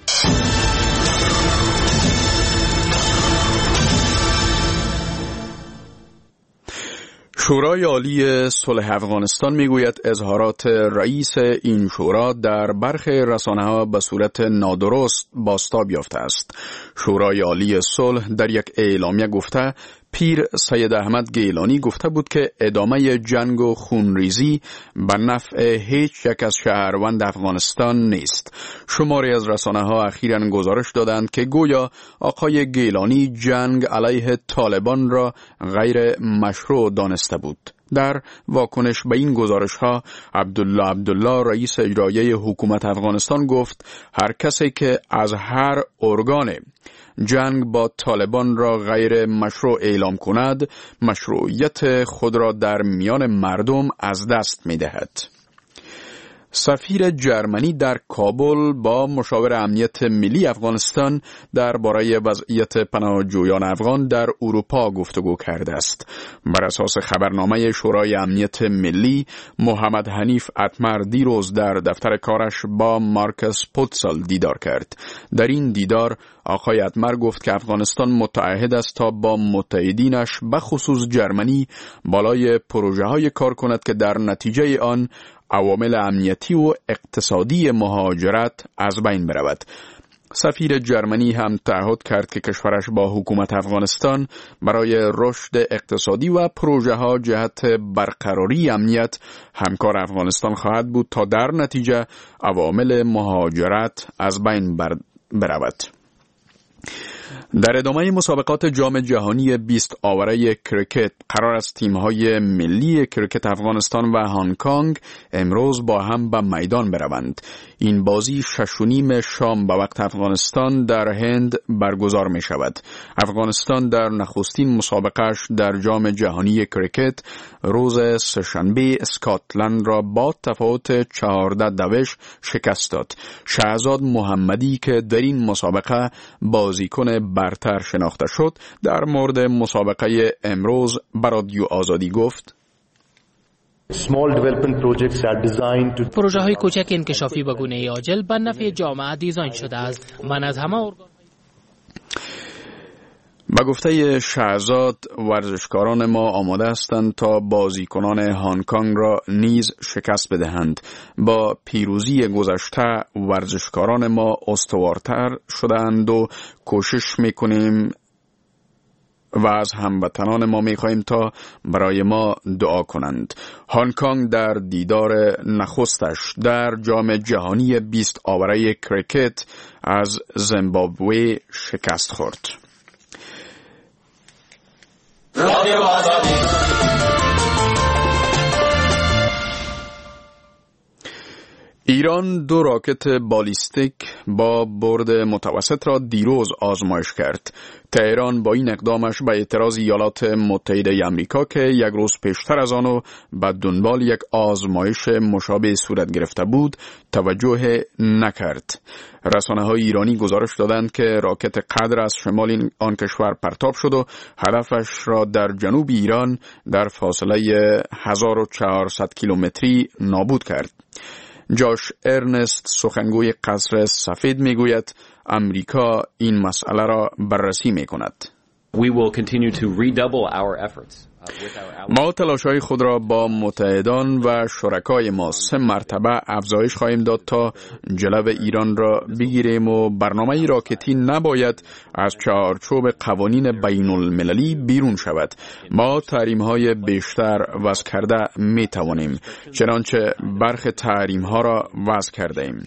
شورای عالی صلح افغانستان میگوید اظهارات رئیس این شورا در برخی رسانه‌ها به صورت نادرست بازتاب یافته است. شورای عالی صلح در یک اعلامیه گفته پیر سید احمد گیلانی گفته بود که ادامه جنگ و خونریزی به نفع هیچ یک از شهروند افغانستان نیست. شماری از رسانه‌ها اخیراً گزارش دادند که گویا آقای گیلانی جنگ علیه طالبان را غیر مشروع دانسته بود. در واکنش به این گزارش‌ها عبدالله رئیس اجرایی حکومت افغانستان گفت هر کسی که از هر ارگان جنگ با طالبان را غیر مشروع اعلام کند مشروعیت خود را در میان مردم از دست می دهد. سفیر جرمنی در کابل با مشاور امنیت ملی افغانستان درباره وضعیت پناهجویان افغان در اروپا گفتگو کرده است. بر اساس خبرنامه شورای امنیت ملی، محمد حنیف اتمر دیروز در دفتر کارش با مارکس پوتسل دیدار کرد. در این دیدار آقای اتمر گفت که افغانستان متعهد است تا با متحدینش به خصوص جرمنی بالای پروژه‌های کار کند که در نتیجه آن عوامل امنیتی و اقتصادی مهاجرت از بین برود. سفیر جرمنی هم تعهد کرد که کشورش با حکومت افغانستان برای رشد اقتصادی و پروژه ها جهت برقراری امنیت همکار افغانستان خواهد بود تا در نتیجه عوامل مهاجرت از بین برود. در ادامه مسابقات جام جهانی 20 آوره کرکت قرار است تیم‌های ملی کرکت افغانستان و هنگ کنگ امروز با هم به میدان بروند. این بازی 6:30 شام به وقت افغانستان در هند برگزار می شود. افغانستان در نخستین مسابقهش در جام جهانی کرکت روز سه‌شنبه اسکاتلند را با تفاوت 14 شکست داد. شهزاد محمدی که در این مسابقه بازیکن برتر شناخته شد در مورد مسابقه امروز به رادیو آزادی گفت پروژه های کوچک انکشافی به گونه عاجل به نفع جامعه دیزاین شده است. من از همه به گفته شهزاد ورزشکاران ما آماده هستند تا بازیکنان هنگ کنگ را نیز شکست بدهند. با پیروزی گذشته ورزشکاران ما استوارتر شدند و کوشش میکنیم و از هموطنان ما میخواهیم تا برای ما دعا کنند. هنگ کنگ در دیدار نخستش در جام جهانی 20 آوره کرکت از زیمبابوه شکست خورد. ایران 2 راکت بالیستیک با برد متوسط را دیروز آزمایش کرد. تهران با این اقدامش به اعتراض ایالات متحده آمریکا که یک روز پیشتر از آن به دنبال یک آزمایش مشابه صورت گرفته بود توجه نکرد. رسانه‌های ایرانی گزارش دادند که راکت قدر از شمال آن کشور پرتاب شد و هدفش را در جنوب ایران در فاصله 1400 کیلومتری نابود کرد. جاش ارنست سخنگوی قصر سفید میگوید امریکا این مسئله را بررسی میکند. ما تلاش‌های خود را با متحدان و شرکای ما 3 مرتبه افزایش خواهیم داد تا جلو ایران را بگیریم و برنامه راکتی نباید از چارچوب قوانین بین المللی بیرون شود. ما تحریم‌های بیشتر وضع کرده می توانیم، چنانچه برخی تحریم‌ها را وضع کرده ایم.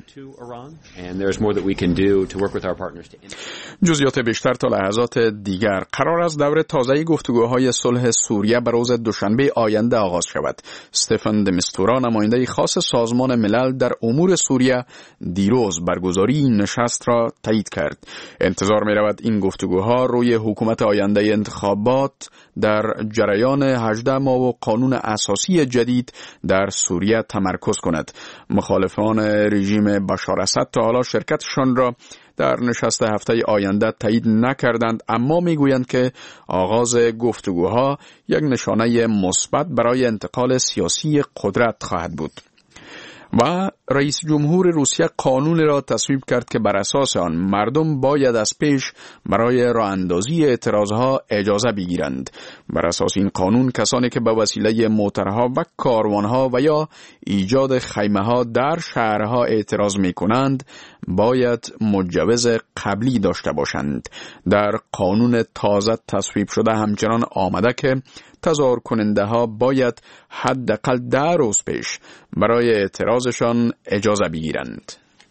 جزئیات بیشتر تا لحظات دیگر. قرار است دور تازه گفتگوهای صلح سوریه به روز دوشنبه آینده آغاز شود. استفان د میستورا نماینده خاص سازمان ملل در امور سوریه دیروز برگزاری این نشست را تایید کرد. انتظار می رود این گفتگوها روی حکومت آینده انتخابات در جریان 18 ماه و قانون اساسی جدید در سوریه تمرکز کند. مخالفان رژیم بشار اسد تا حالا شرکتشان را در نشست هفته آینده تایید نکردند، اما میگویند که آغاز گفتگوها یک نشانه مثبت برای انتقال سیاسی قدرت خواهد بود. و رئیس جمهور روسیه قانون را تصویب کرد که بر اساس آن مردم باید از پیش برای راه اندازی اعتراضها اجازه بگیرند. بر اساس این قانون کسانی که به وسیله موترها و کاروانها و یا ایجاد خیمه‌ها در شهرها اعتراض می‌کنند باید مجوز قبلی داشته باشند. در قانون تازه تصویب شده همچنان آمده که تظاهر کننده ها باید حداقل 10 روز پیش برای اعتراضشان اجازه بگیرند.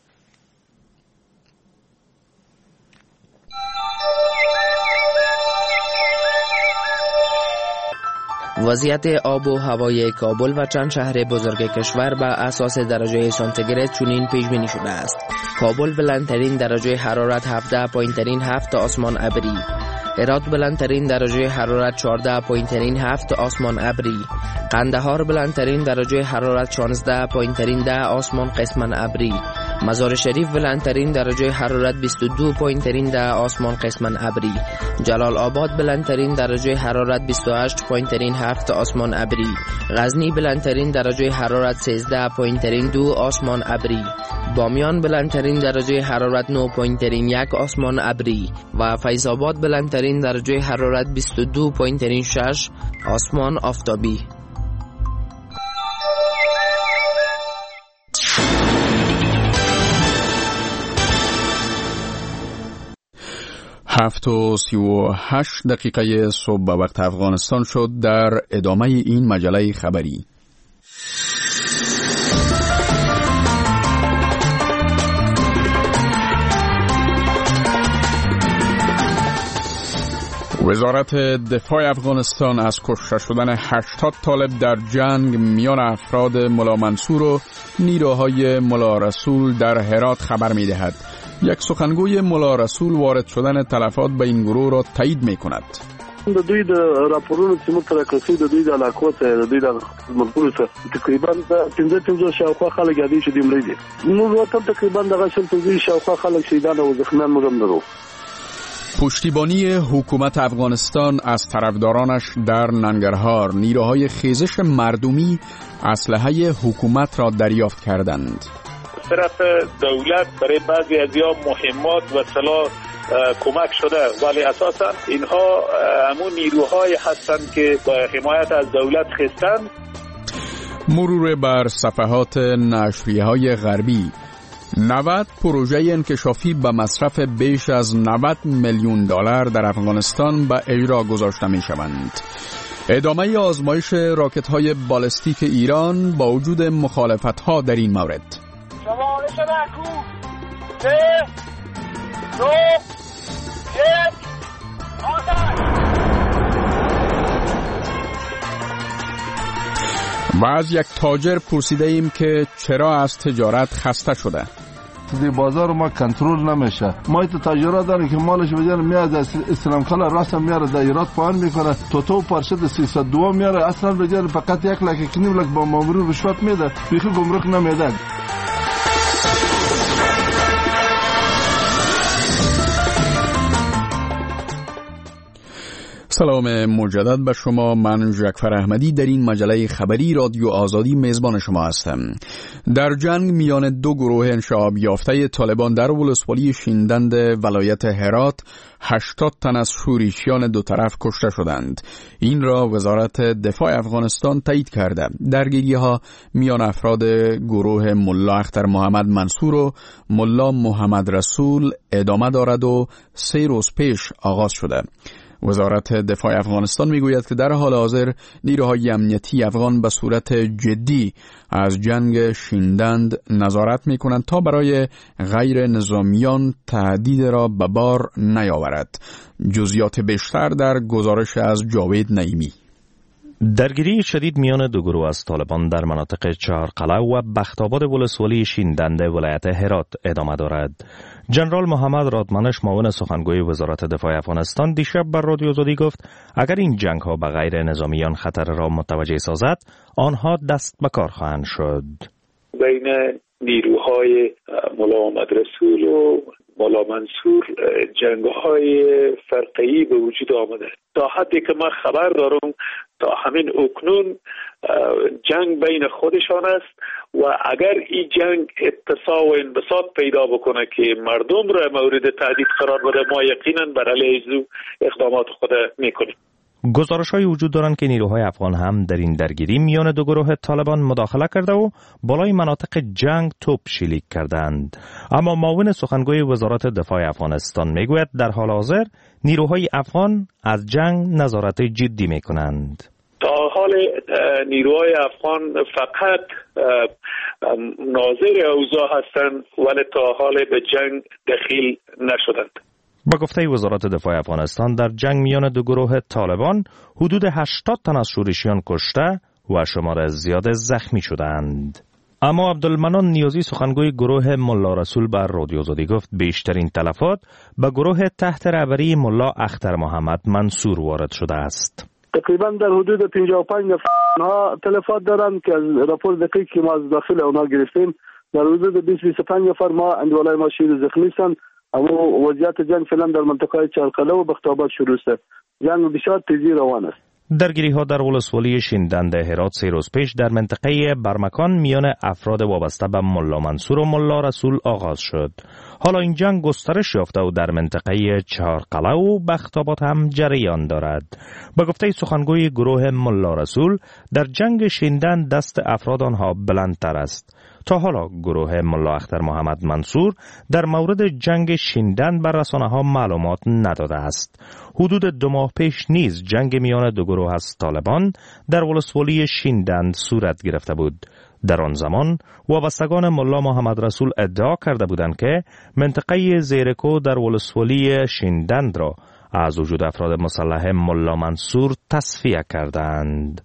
وضعیت آب و هوای کابل و چند شهر بزرگ کشور بر اساس درجه سانتیگراد چنین پیش بینی شده است. کابل بلندترین درجه حرارت 17 پایینترین 7 آسمان ابری. هرات بلندترین درجه حرارت 14 پایینترین 7 آسمان ابری. قندهار بلندترین درجه حرارت 16 پایینترین 10 آسمان قسماً ابری. مزار شریف بلندترین درجه حرارت 22 پایینترین 10 آسمان قسماً ابری. جلال آباد بلندترین درجه حرارت 28 پایینترین 7 آسمان ابری. غزنی بلندترین درجه حرارت 13 پایینترین 2 آسمان ابری. بامیان بلندترین درجه حرارت 9 پایینترین 1 آسمان ابری و فیض آباد بلندترین درجه حرارت 22 پایینترین 6 آسمان آفتابی. هفت و 38 دقیقه صبح به وقت افغانستان شد. در ادامه این مجله خبری وزارت دفاع افغانستان از کشته شدن 80 طالب در جنگ میان افراد ملا منصور و نیروهای ملا رسول در هرات خبر می دهد. یک سخنگوی ملا رسول وارد شدن تلفات به این گروه را تایید می کند. د دوی د راپورونو چې موږ ته راکړي د دوی د علاقو ته د دوی د ملګرو ته تقریبا د 15 شاوخوا خلک یادې شو دي مړي دي. موږ ورته تقریبا د 15 شاوخوا خلک شهیدان او زخمیان موږ هم درو. پشتیبانی حکومت افغانستان از طرفدارانش در ننگرهار نیروهای خیزش مردمی اسلحه حکومت را دریافت کردند. طرف دولت برای بعضی از مهمات و سلاح کمک شده، ولی اساسا اینها همون نیروهای هستند که با حمایت از دولت خستند. مرور بر صفحات نشریه‌های غربی 90 پروژه انکشافی به مصرف بیش از 90 میلیون دلار در افغانستان به اجرا گذاشته می شوند. ادامه آزمایش راکت‌های بالستیک ایران با وجود مخالفت‌ها در این مورد. شمارش معکوس 3 2 1 آتش. و از یک تاجر پرسیده ایم که چرا از تجارت خسته شده. دی بازار ما کنترل نمیشه. ما ایت تاجرها داریم که مالش بجن میاد از اسلام کلا راست میاره در ایراد پایین میکنه تو پارچه 302 میاره اصلا بجن فقط 1 لک کنیم لک با مامور رشوت میده بیخی گمرک نمیده. سلام مجدد به شما. من جعفر احمدی در این مجله خبری رادیو آزادی میزبان شما هستم. در جنگ میان دو گروه انشعاب یافته طالبان در ولسوالی شیندند ولایت هرات 80 تن از شورشیان دو طرف کشته شدند. این را وزارت دفاع افغانستان تایید کرده. درگیری ها میان افراد گروه ملا اختر محمد منصور و ملا محمد رسول ادامه دارد و 3 روز پیش آغاز شده. وزارت دفاع افغانستان میگوید که در حال حاضر نیروهای امنیتی افغان به صورت جدی از جنگ شیندند نظارت میکنند تا برای غیر نظامیان تهدید را به بار نیاورد. جزئیات بیشتر در گزارش از جاوید نعیمی. درگیری شدید میان دو گروه از طالبان در مناطق چهارقلعه و بختاباد ولسوالی شیندند ولایت هرات ادامه دارد. جنرال محمد رادمنش معاون سخنگوی وزارت دفاع افغانستان دیشب بر رادیو آزادی گفت اگر این جنگ ها به غیر نظامیان خطر را متوجه سازد آنها دست به کار خواهند شد. بین نیروهای ملا محمد رسول و ملا منصور جنگ‌های فرقه‌ای به وجود آمده. تا حدی که من خبر دارم تا همین اکنون جنگ بین خودشان است و اگر این جنگ اتساع و انبساط پیدا بکنه که مردم را مورد تهدید قرار بده ما یقینا بر علیه اقدامات خود میکنیم. گزارش‌های وجود دارند که نیروهای افغان هم در این درگیری میان دو گروه طالبان مداخله کرده و بالای مناطق جنگ توپ شلیک کردند. اما معاون سخنگوی وزارت دفاع افغانستان میگوید در حال حاضر نیروهای افغان از جنگ نظارت جدی میکنند. تا حال نیروهای افغان فقط ناظر اوضاع هستند ولی تا حال به جنگ دخیل نشدند. با گفته وزارت دفاع افغانستان در جنگ میان دو گروه طالبان حدود 80 تن از شورشیان کشته و شمار زیاد زخمی شدند. اما عبدالمنان نیازی سخنگوی گروه ملا رسول بر رادیو آزادی گفت بیشترین تلفات به گروه تحت رهبری ملا اختر محمد منصور وارد شده است. تقریبا در حدود 55 نفر تلفات دارند که از راپور دقیق که ما از داخل اونا گرفتیم در حدود 20-25 نفر ما اندوالای ما شهید زخمی هستند. اما وضعیت جنگ فعلا در منطقه چهارقلعه و بختاباد شروع است. جنگ بسیار تیزی روان است. درگیری ها در ولسوالی شیندند هرات 3 روز پیش در منطقه برمکان میان افراد وابسته به ملا منصور و ملا رسول آغاز شد. حالا این جنگ گسترش یافته و در منطقه چهارقلعه و بختاباد هم جریان دارد. به گفته سخنگوی گروه ملا رسول در جنگ شیندند دست افراد آنها بلندتر است. تا حالا گروه ملا اختر محمد منصور در مورد جنگ شیندند بر رسانه‌ها معلومات نداده است. حدود 2 ماه پیش نیز جنگ میان دو گروه از طالبان در ولسوالی شیندند صورت گرفته بود. در آن زمان وابستگان ملا محمد رسول ادعا کرده بودند که منطقه زیرکو در ولسوالی شیندند را از وجود افراد مسلح ملا منصور تصفیه کردند.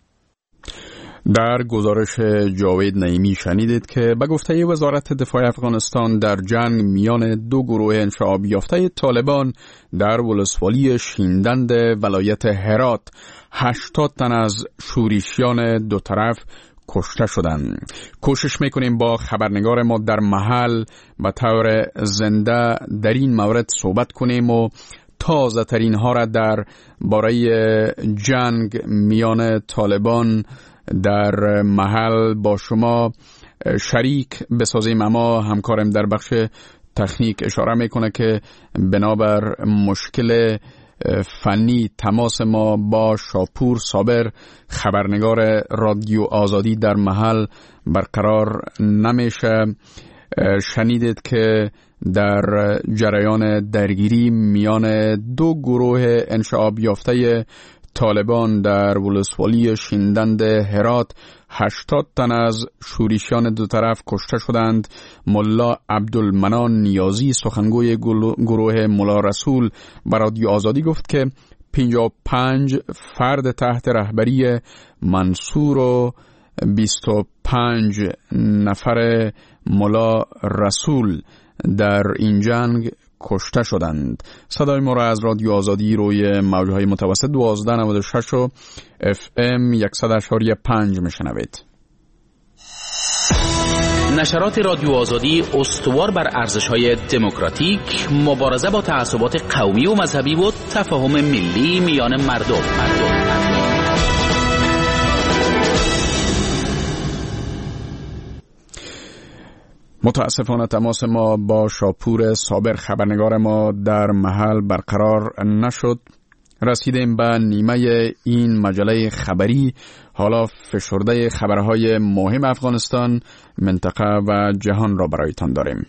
در گزارش جاوید نعیمی شنیدید که به گفته وزارت دفاع افغانستان در جنگ میان دو گروه انشعاب یافته طالبان در ولسوالی شیندند ولایت هرات 80 تن از شورشیان دو طرف کشته شدند. کوشش میکنیم با خبرنگار ما در محل به طور زنده در این مورد صحبت کنیم و تازه ترین ها را در باره جنگ میان طالبان در محل با شما شریک بسازیم. اما همکارم در بخش تکنیک اشاره میکنه که بنابر مشکل فنی تماس ما با شاپور صابر خبرنگار رادیو آزادی در محل برقرار نمیشه. شنیدید که در جریان درگیری میان دو گروه انشعاب یافته طالبان در ولسوالی شیندند هرات 80 تن از شورشیان دو طرف کشته شدند. ملا عبدالمنان نیازی سخنگوی گروه ملا رسول بر رادیو آزادی گفت که 55 فرد تحت رهبری منصور و 25 نفر ملا رسول در این جنگ کشته شدند. صدای ما را از رادیو آزادی روی موجهای متوسط 1296 و FM 100.5 میشنوید. نشرات رادیو آزادی استوار بر ارزش‌های دموکراتیک، مبارزه با تعصبات قومی و مذهبی و تفاهم ملی میان مردم. متاسفانه تماس ما با شاپور صابر خبرنگار ما در محل برقرار نشد. رسیدیم به نیمه این مجله خبری. حالا فشرده خبرهای مهم افغانستان، منطقه و جهان را برایتان داریم.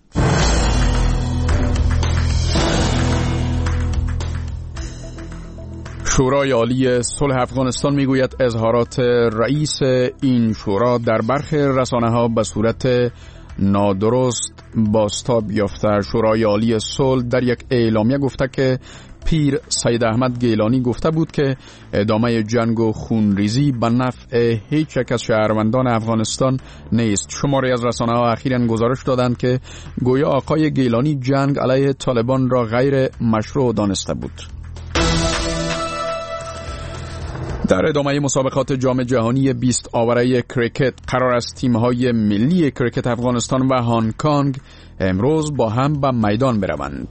شورای عالی صلح افغانستان میگوید اظهارات رئیس این شورا در برخی رسانه‌ها به صورت نادرست بازتاب یافته. شورای عالی صلح در یک اعلامیه گفته که پیر سید احمد گیلانی گفته بود که ادامه جنگ و خونریزی به نفع هیچ یک از شهروندان افغانستان نیست. شماری از رسانه‌ها اخیراً گزارش دادند که گویا آقای گیلانی جنگ علیه طالبان را غیر مشروع دانسته بود. در ادامه مسابقات جام جهانی 20 آوره کریکت قرار است تیم‌های ملی کریکت افغانستان و هنگ کنگ امروز با هم به میدان بروند.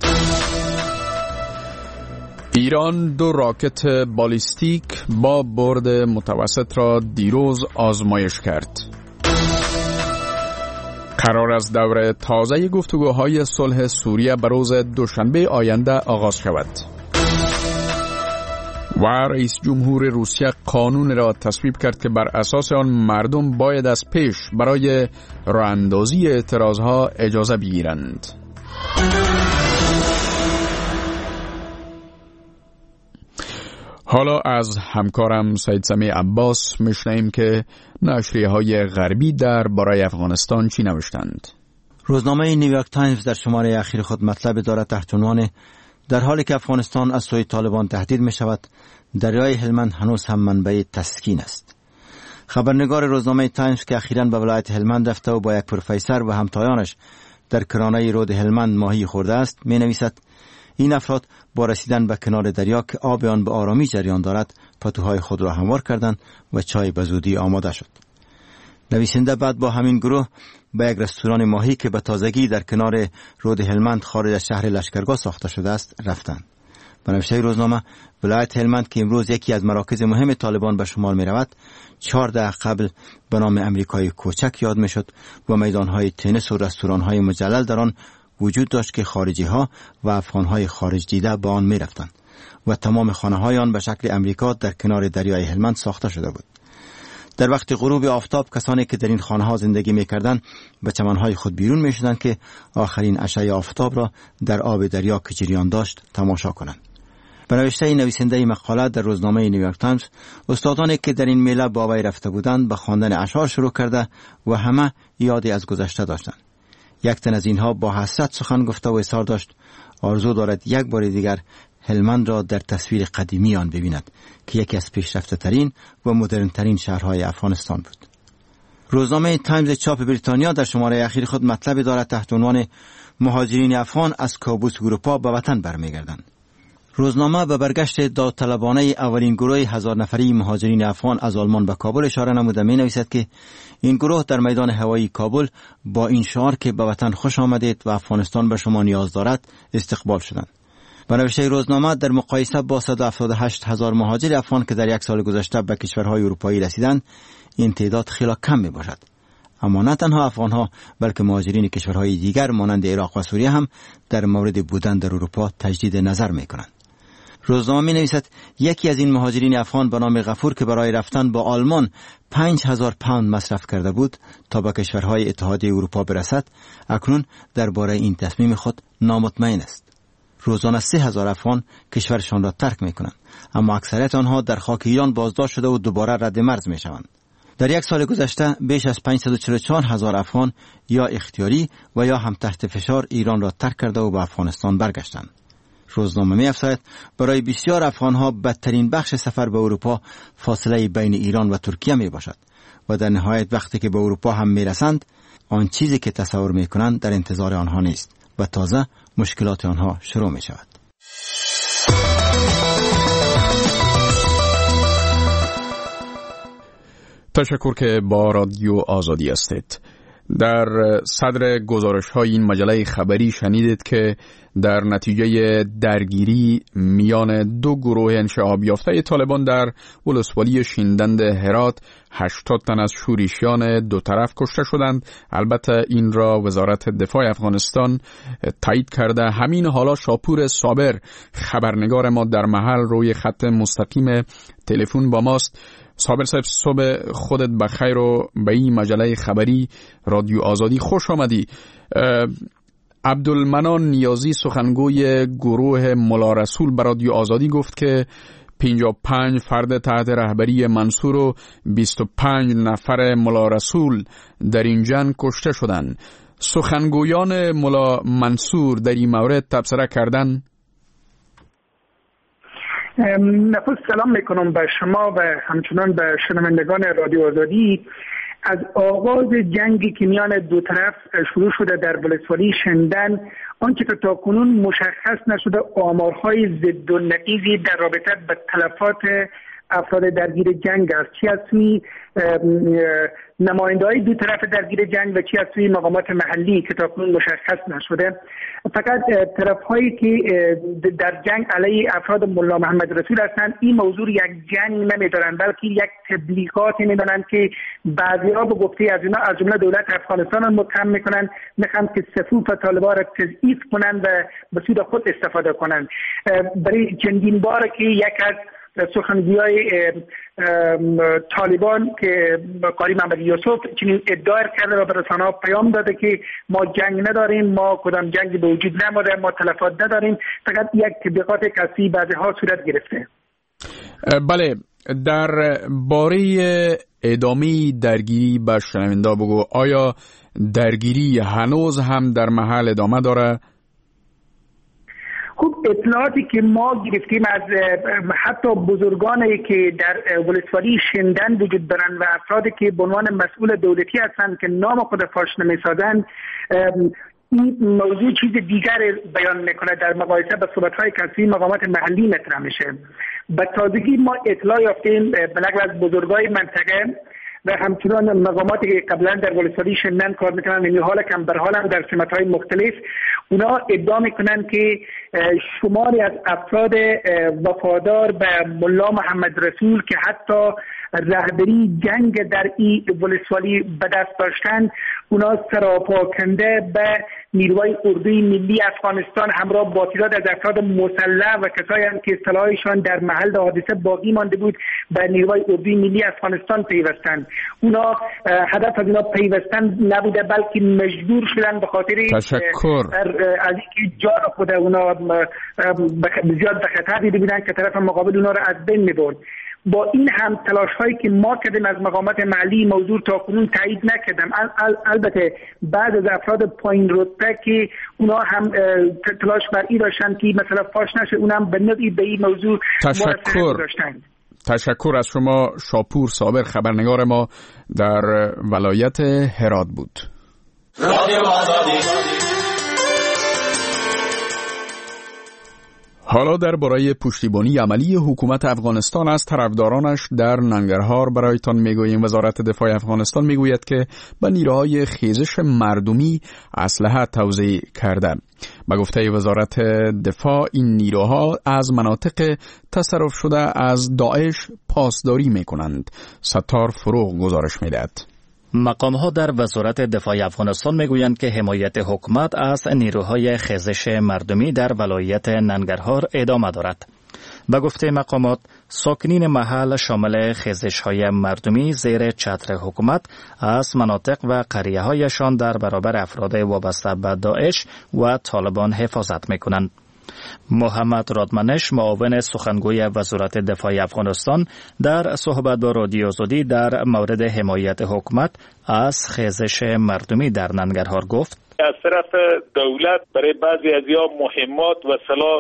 ایران 2 راکت بالیستیک با برد متوسط را دیروز آزمایش کرد. قرار است دوره تازه گفتگوهای صلح سوریه به روز دوشنبه آینده آغاز شود. و رئیس جمهور روسیه قانون را تصویب کرد که بر اساس آن مردم باید از پیش برای راه اندازی اعتراضها اجازه بگیرند. حالا از همکارم سید سمیع عباس میشنویم که نشریه‌های غربی در باره افغانستان چی نوشتند. روزنامه نیویورک تایمز در شماره اخیر خود مطلب دارد تحت عنوان در حالی که افغانستان از سوی طالبان تهدید می شود، دریای هلمند هنوز هم منبع تسکین است. خبرنگار روزنامه تایمز که اخیراً به ولایت هلمند رفته و با یک پروفسور و همتایانش در کرانه رود هلمند ماهی خورده است می نویسد این افراد با رسیدن به کنار دریا که آب آن به آرامی جریان دارد پتوهای خود را هموار کردند و چای به زودی آماده شد. نویسنده بعد با همین گروه به یک رستوران ماهی که به تازگی در کنار رود هلمند خارج از شهر لشکرگاه ساخته شده است رفتند. به نوشته روزنامه ولایت هلمند که امروز یکی از مراکز مهم طالبان به شمار می رود 4 دقیقه قبل به نام امریکای کوچک یاد می شد و میدانهای تنیس و رستورانهای مجلل در آن وجود داشت که خارجی ها و افغان های خارج دیده به آن می رفتند و تمام خانه های آن به شکل امریکا در کنار دریای هلمند ساخته شده بود. در وقت غروب آفتاب کسانی که در این خانه ها زندگی می کردند به چمنهای خود بیرون می شدند که آخرین اشعه آفتاب را در آب دریا که جریان داشت تماشا کنند. به نوشته نویسنده مقاله در روزنامه نیویورک تایمز، استادانی که در این میله با وی رفته بودند به خواندن اشعار شروع کرده و همه یادی از گذشته داشتند. یک تن از اینها با حسرت سخن گفته و اصرار داشت آرزو دارد یک بار دیگر هلمند را در تصویر قدیمی آن ببیند که یکی از پیشرفته ترین و مدرن ترین شهرهای افغانستان بود. روزنامه تایمز چاپ بریتانیا در شماره اخیر خود مطلبی دارد تحت عنوان مهاجرین افغان از کابوس اروپا به وطن برمیگردند. روزنامه به برگشت داوطلبانه اولین گروه 1000 نفری مهاجرین افغان از آلمان به کابل اشاره نموده می نویسد که این گروه در میدان هوایی کابل با این شعار که به وطن خوش آمدید و افغانستان به شما نیاز دارد استقبال شدند. به نوشته روزنامه در مقایسه با 178,000 مهاجر افغان که در یک سال گذشته به کشورهای اروپایی رسیدند این تعداد خیلی کم می باشد. اما نه تنها افغانها بلکه مهاجرین کشورهای دیگر مانند عراق و سوریه هم در مورد بودن در اروپا تجدید نظر می کنند. روزنامه می نویسد یکی از این مهاجرین افغان به نام غفور که برای رفتن با آلمان 5,000 پوند مصرف کرده بود تا به کشورهای اتحادیه اروپا برسد اکنون درباره این تصمیم خود نامطمئن است. روزانه 3,000 افغان کشورشان را ترک می کنند اما اکثریت آنها در خاک ایران بازداشت شده و دوباره رد مرز می شوند. در یک سال گذشته بیش از 544,000 افغان یا اختیاری و یا هم تحت فشار ایران را ترک کرده و به افغانستان برگشتند. روزنامه می افزاید برای بسیار افغانها بدترین بخش سفر به اروپا فاصله بین ایران و ترکیه می باشد و در نهایت وقتی که به اروپا هم میرسند آن چیزی که تصور میکنند در انتظار آنها نیست و تازه مشکلات آنها شروع می شود. تشکر که با رادیو آزادی هستید. در صدر گزارش های این مجله خبری شنیدید که در نتیجه درگیری میان دو گروه انشعاب یافته طالبان در ولسوالی شیندند هرات 80 تن از شورشیان دو طرف کشته شدند. البته این را وزارت دفاع افغانستان تایید کرده. همین حالا شاپور صابر خبرنگار ما در محل روی خط مستقیم تلفن با ماست. صابر صاحب صبح خودت بخیر و به این مجله خبری رادیو آزادی خوش آمدی. عبدالمنان نیازی سخنگوی گروه ملا رسول به رادیو آزادی گفت که 55 فرد تحت رهبری منصور و 25 نفر ملا رسول در این جنگ کشته شدند. سخنگویان ملا منصور در این مورد تبصره کردند. نخست سلام میکنم به شما و همچنان به شنوندگان رادیو آزادی. از آغاز جنگی که میان دو طرف شروع شده در ولسوالی شندن، آنچه که تاکنون مشخص نشده آمارهای ضد و نقیضی در رابطه به تلفات افراد درگیر جنگ است، چی از سوی نماینده‌های دو طرف درگیر جنگ و چی از سوی مقامات محلی که تاکنون مشخص نشده. فقط طرف‌هایی که در جنگ علیه افراد ملا محمد رسول هستند این موضوع یک جنگ نمی‌دارند، بلکه یک تبلیغاتی می‌دانند که بعضی‌ها به گفته از اینا از جمله دولت افغانستان را متهم می‌کنند، می‌خواهند که صفوف طالبان را تضعیف کنند و به سود خود استفاده کنند. برای چندین بار که یک از سخنگویای طالبان که قاری محمد یوسف چنین ادعا کرده و به رسانه‌ها پیام داده که ما جنگ نداریم، ما کدام جنگی به وجود نموده، ما تلفات نداریم، فقط یک تبلیغات کسی بعضی‌ها صورت گرفته. بله، در باره ادامه درگیری به شنونده بگو، آیا درگیری هنوز هم در محل ادامه داره؟ خب اطلاعاتی که ما گرفتیم از حتی بزرگانی که در ولسوالی شندن وجود دارند و افرادی که به عنوان مسئول دولتی هستند که نام خود فاش نمی‌سازند، این موضوع چیز دیگر بیان میکنه. در مقایسه با صحبت‌های کسی مقامات محلی مطرح میشه. به تازگی ما اطلاع یافتیم به نقل از بزرگای منطقه و همچنان مقاماتی که قبلا در ولسوالی شندن کار میکنن، این حال کم بر حال هم در سمت‌های مختلف، اونا ادعا میکنن که شماری از افراد وفادار به ملا محمد رسول که حتی رهبری جنگ در این ولسوالی به دست داشتن، اونا سراپاکنده به نیروهای اردوی ملی افغانستان همراه با تعداد از افراد مسلح و کسایی هم که اصطلاحشان در محل حادثه باقی مانده بود به نیروهای اردوی ملی افغانستان پیوستند. اونا هدف از اونا پیوستن نبوده بلکه مجبور شدن به خاطر از اینکه جان خود اونا زیاد به خطر دیده بودن که طرف مقابل اونا را از بین می‌برد. با این هم تلاش هایی که ما کردیم از مقامات محلی موضوع تا کنون تایید نکردم. البته بعض از افراد پایین رتبه که اونا هم تلاش بر این داشتن که مثلا فاش نشه، اونا هم به نوعی به این موضوع تشکر از شما. شاپور صابر خبرنگار ما در ولایت هرات بود. حالا درباره پشتیبانی عملی حکومت افغانستان از طرفدارانش در ننگرهار برایتان میگوییم. وزارت دفاع افغانستان میگوید که به نیروهای خیزش مردمی اسلحه توزیع کرده. به گفته وزارت دفاع این نیروها از مناطق تصرف شده از داعش پاسداری میکنند. ستار فروغ گزارش میدهد. مقام‌ها در وزارت دفاع افغانستان میگویند که حمایت حکومت از نیروهای خیزش مردمی در ولایت ننگرهار ادامه دارد. به گفته مقامات، ساکنین محل شامل خیزش‌های مردمی زیر چتر حکومت از مناطق و قریه‌هایشان در برابر افراد وابسته به داعش و طالبان حفاظت می‌کنند. محمد رادمنش، معاون سخنگوی وزارت دفاع افغانستان، در صحبت با رادیو آزادی در مورد حمایت حکومت از خیزش مردمی در ننگرهار گفت: از طرف دولت برای بعضی از یا مهمات و سلاح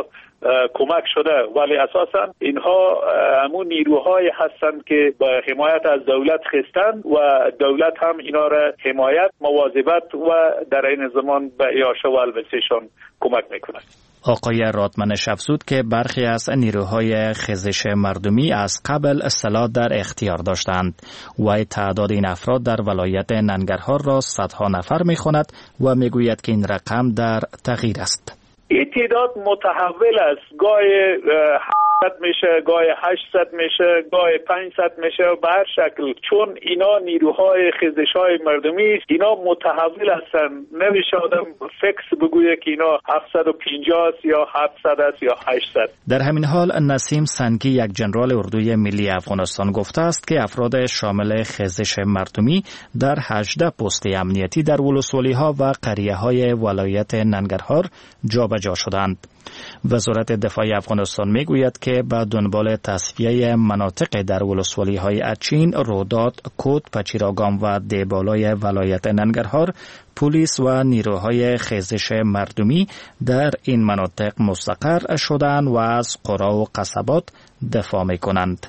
کمک شده، ولی اساسا اینها همون نیروهای هستند که با حمایت از دولت خستند و دولت هم اینا را حمایت، مواظبت و در این زمان به اعاشه و البسهشان کمک میکنند. آقای رادمنش افزود که برخی از نیروهای خیزش مردمی از قبل اصطلاح در اختیار داشتند و تعداد این افراد در ولایت ننگرهار را صدها نفر می‌خواند و میگوید که این رقم در تغییر است. این تعداد متحول است، گاهی 700 میشه، گاهی 800 میشه، گاهی 500 میشه و به هر شکل، چون اینا نیروهای خیزش‌های مردمی است، اینا متحول هستن. نمیشه آدم فکس بگویه که اینا 750 است یا 700 است یا 800. در همین حال نسیم سنگی، یک جنرال اردوی ملی افغانستان، گفته است که افراد شامل خیزش مردمی در 18 پست امنیتی در ولسوالی‌ها و قریه‌های ولایت ننگرهار جابجا شدند. وزارت دفاع افغانستان میگوید که به دنبال تصفیه مناطق در ولسوالی‌های اچین، روداد، کود، پچیراگام و دیبالای ولایت ننگرهار، پلیس و نیروهای خیزش مردمی در این مناطق مستقر شدند و از قرا و قصبات دفاع میکنند.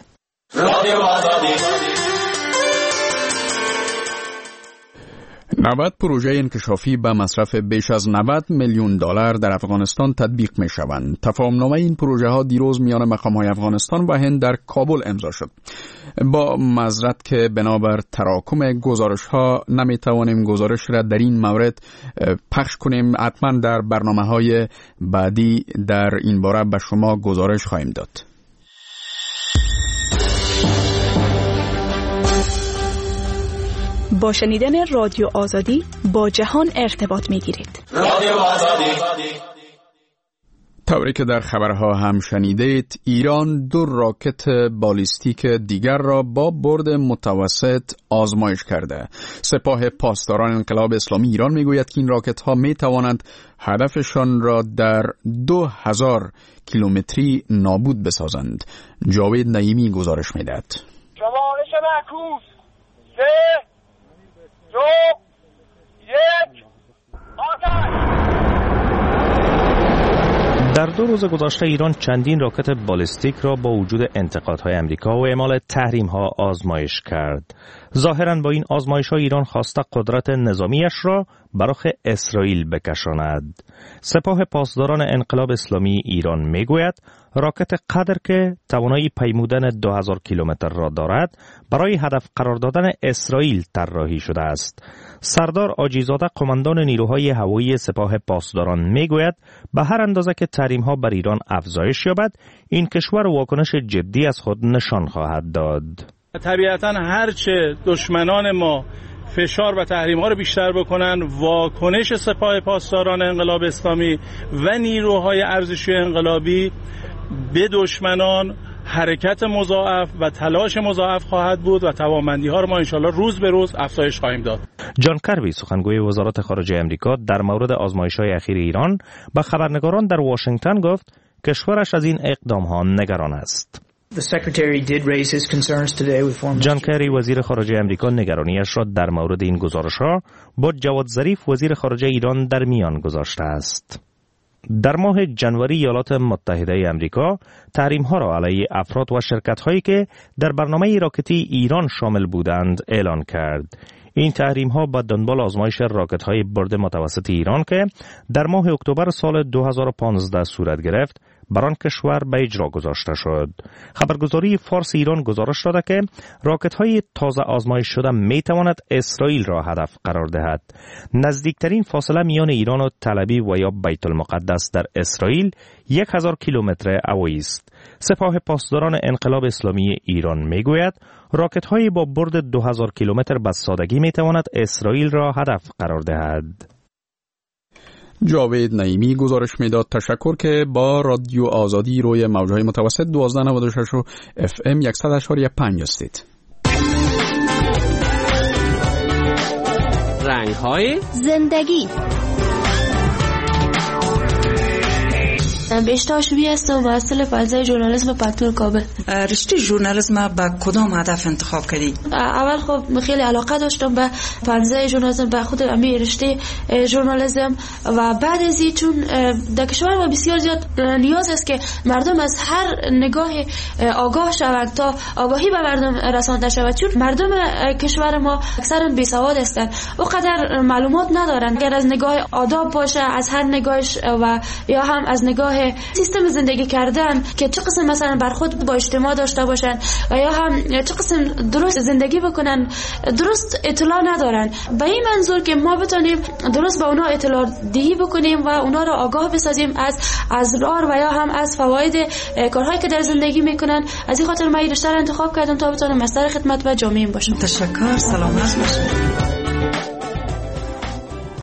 نوبت پروژه انکشافی به مصرف بیش از 90 میلیون دلار در افغانستان تطبیق می شوند. تفاهمنامه این پروژه ها دیروز میان مقام‌های افغانستان و هند در کابل امضا شد. با معذرت که بنابر تراکم گزارش ها نمی توانیم گزارش را در این مورد پخش کنیم. حتما در برنامه‌های بعدی در این باره به شما گزارش خواهیم داد. با شنیدن رادیو آزادی با جهان ارتباط می‌گیرید. رادیو آزادی. طوری که در خبرها هم شنیدید، ایران 2 راکت بالیستیک دیگر را با برد متوسط آزمایش کرده. سپاه پاسداران انقلاب اسلامی ایران میگوید که این راکت ها می توانند هدفشان را در 2000 کیلومتری نابود بسازند. جاوید نعیمی گزارش میدهد. شمارش معکوس 3 2 1 آتش. در 2 روز گذشته ایران چندین راکت بالستیک را با وجود انتقادهای امریکا و اعمال تحریم‌ها آزمایش کرد. ظاهراً با این آزمایش‌ها ایران خواسته قدرت نظامیش را براخ اسرائیل بکشاند. سپاه پاسداران انقلاب اسلامی ایران میگوید راکت قدر که توانایی پیمودن 2000 کیلومتر را دارد برای هدف قرار دادن اسرائیل طراحی شده است. سردار آجیزاده قماندان نیروهای هوایی سپاه پاسداران میگوید به هر اندازه که تحریم‌ها بر ایران افزایش یابد این کشور واکنش جدی از خود نشان خواهد داد. طبیعتاً هرچه دشمنان ما فشار و تحریم‌ها رو بیشتر بکنن، واکنش سپاه پاسداران انقلاب اسلامی و نیروهای ارزشی انقلابی به دشمنان حرکت مضاعف و تلاش مضاعف خواهد بود و توانمندی‌ها رو ما انشالله روز به روز افزایش خواهیم داد. جان کربی سخنگوی وزارت خارجه امریکا در مورد آزمایش‌های اخیر ایران به خبرنگاران در واشنگتن گفت کشورش از این اقدام‌ها نگران است. جان کری وزیر خارجه امریکا نگرانیش را در مورد این گزارش‌ها با جواد ظریف وزیر خارجه ایران در میان گذاشته است. در ماه جنوری ایالات متحده امریکا تحریم‌ها را علیه افراد و شرکت‌هایی که در برنامه راکتی ایران شامل بودند اعلان کرد. این تحریم‌ها با دنبال آزمایش راکت‌های برد متوسط ایران که در ماه اکتبر سال 2015 صورت گرفت بر آن کشور به اجرا گذاشته شد. خبرگزاری فارس ایران گزارش داده که راکت‌های تازه آزمایش شده می‌تواند اسرائیل را هدف قرار دهد. نزدیکترین فاصله میان ایران و تل ابیب و یا بیت المقدس در اسرائیل 1000 کیلومتر هوایی است. سپاه پاسداران انقلاب اسلامی ایران میگوید راکت‌های با برد 2000 کیلومتر به سادگی می‌تواند اسرائیل را هدف قرار دهد. جاوید نعیمی گزارش میداد. تشکر که با رادیو آزادی روی موجهای متوسط 1296 و FM 100.5 هستید. رنگ‌های زندگی بهشتا شوی هستم، محصل فضای ژورنالیسم پتون کابل. رشته ژورنالیسم با کدام هدف انتخاب کردی؟ اول خب خیلی علاقه داشتم به فضای ژورنالیسم، به خود امی رشته ژورنالیسم و بعد از این چون در کشور ما بسیار زیاد نیاز است که مردم از هر نگاه آگاه شوند تا آگاهی به مردم رسانده شود، چون مردم کشور ما اکثرا بیسواد هستند، اونقدر معلومات ندارند. اگر از نگاه آداب باشه، از هر نگاهش و یا هم از نگاه سیستم زندگی کردن که چه قسم مثلا برخورد با اجتماع داشته باشن و یا هم چه قسم درست زندگی بکنن، درست اطلاع ندارن. به این منظور که ما بتونیم درست با اونا اطلاع دهی بکنیم و اونا را آگاه بسازیم از اضرار و یا هم از فواید کارهایی که در زندگی میکنن. از این خاطر من این رشته را انتخاب کردم تا بتونم مصدر خدمت و جامعه باشم. تشکر، سلامت باشید.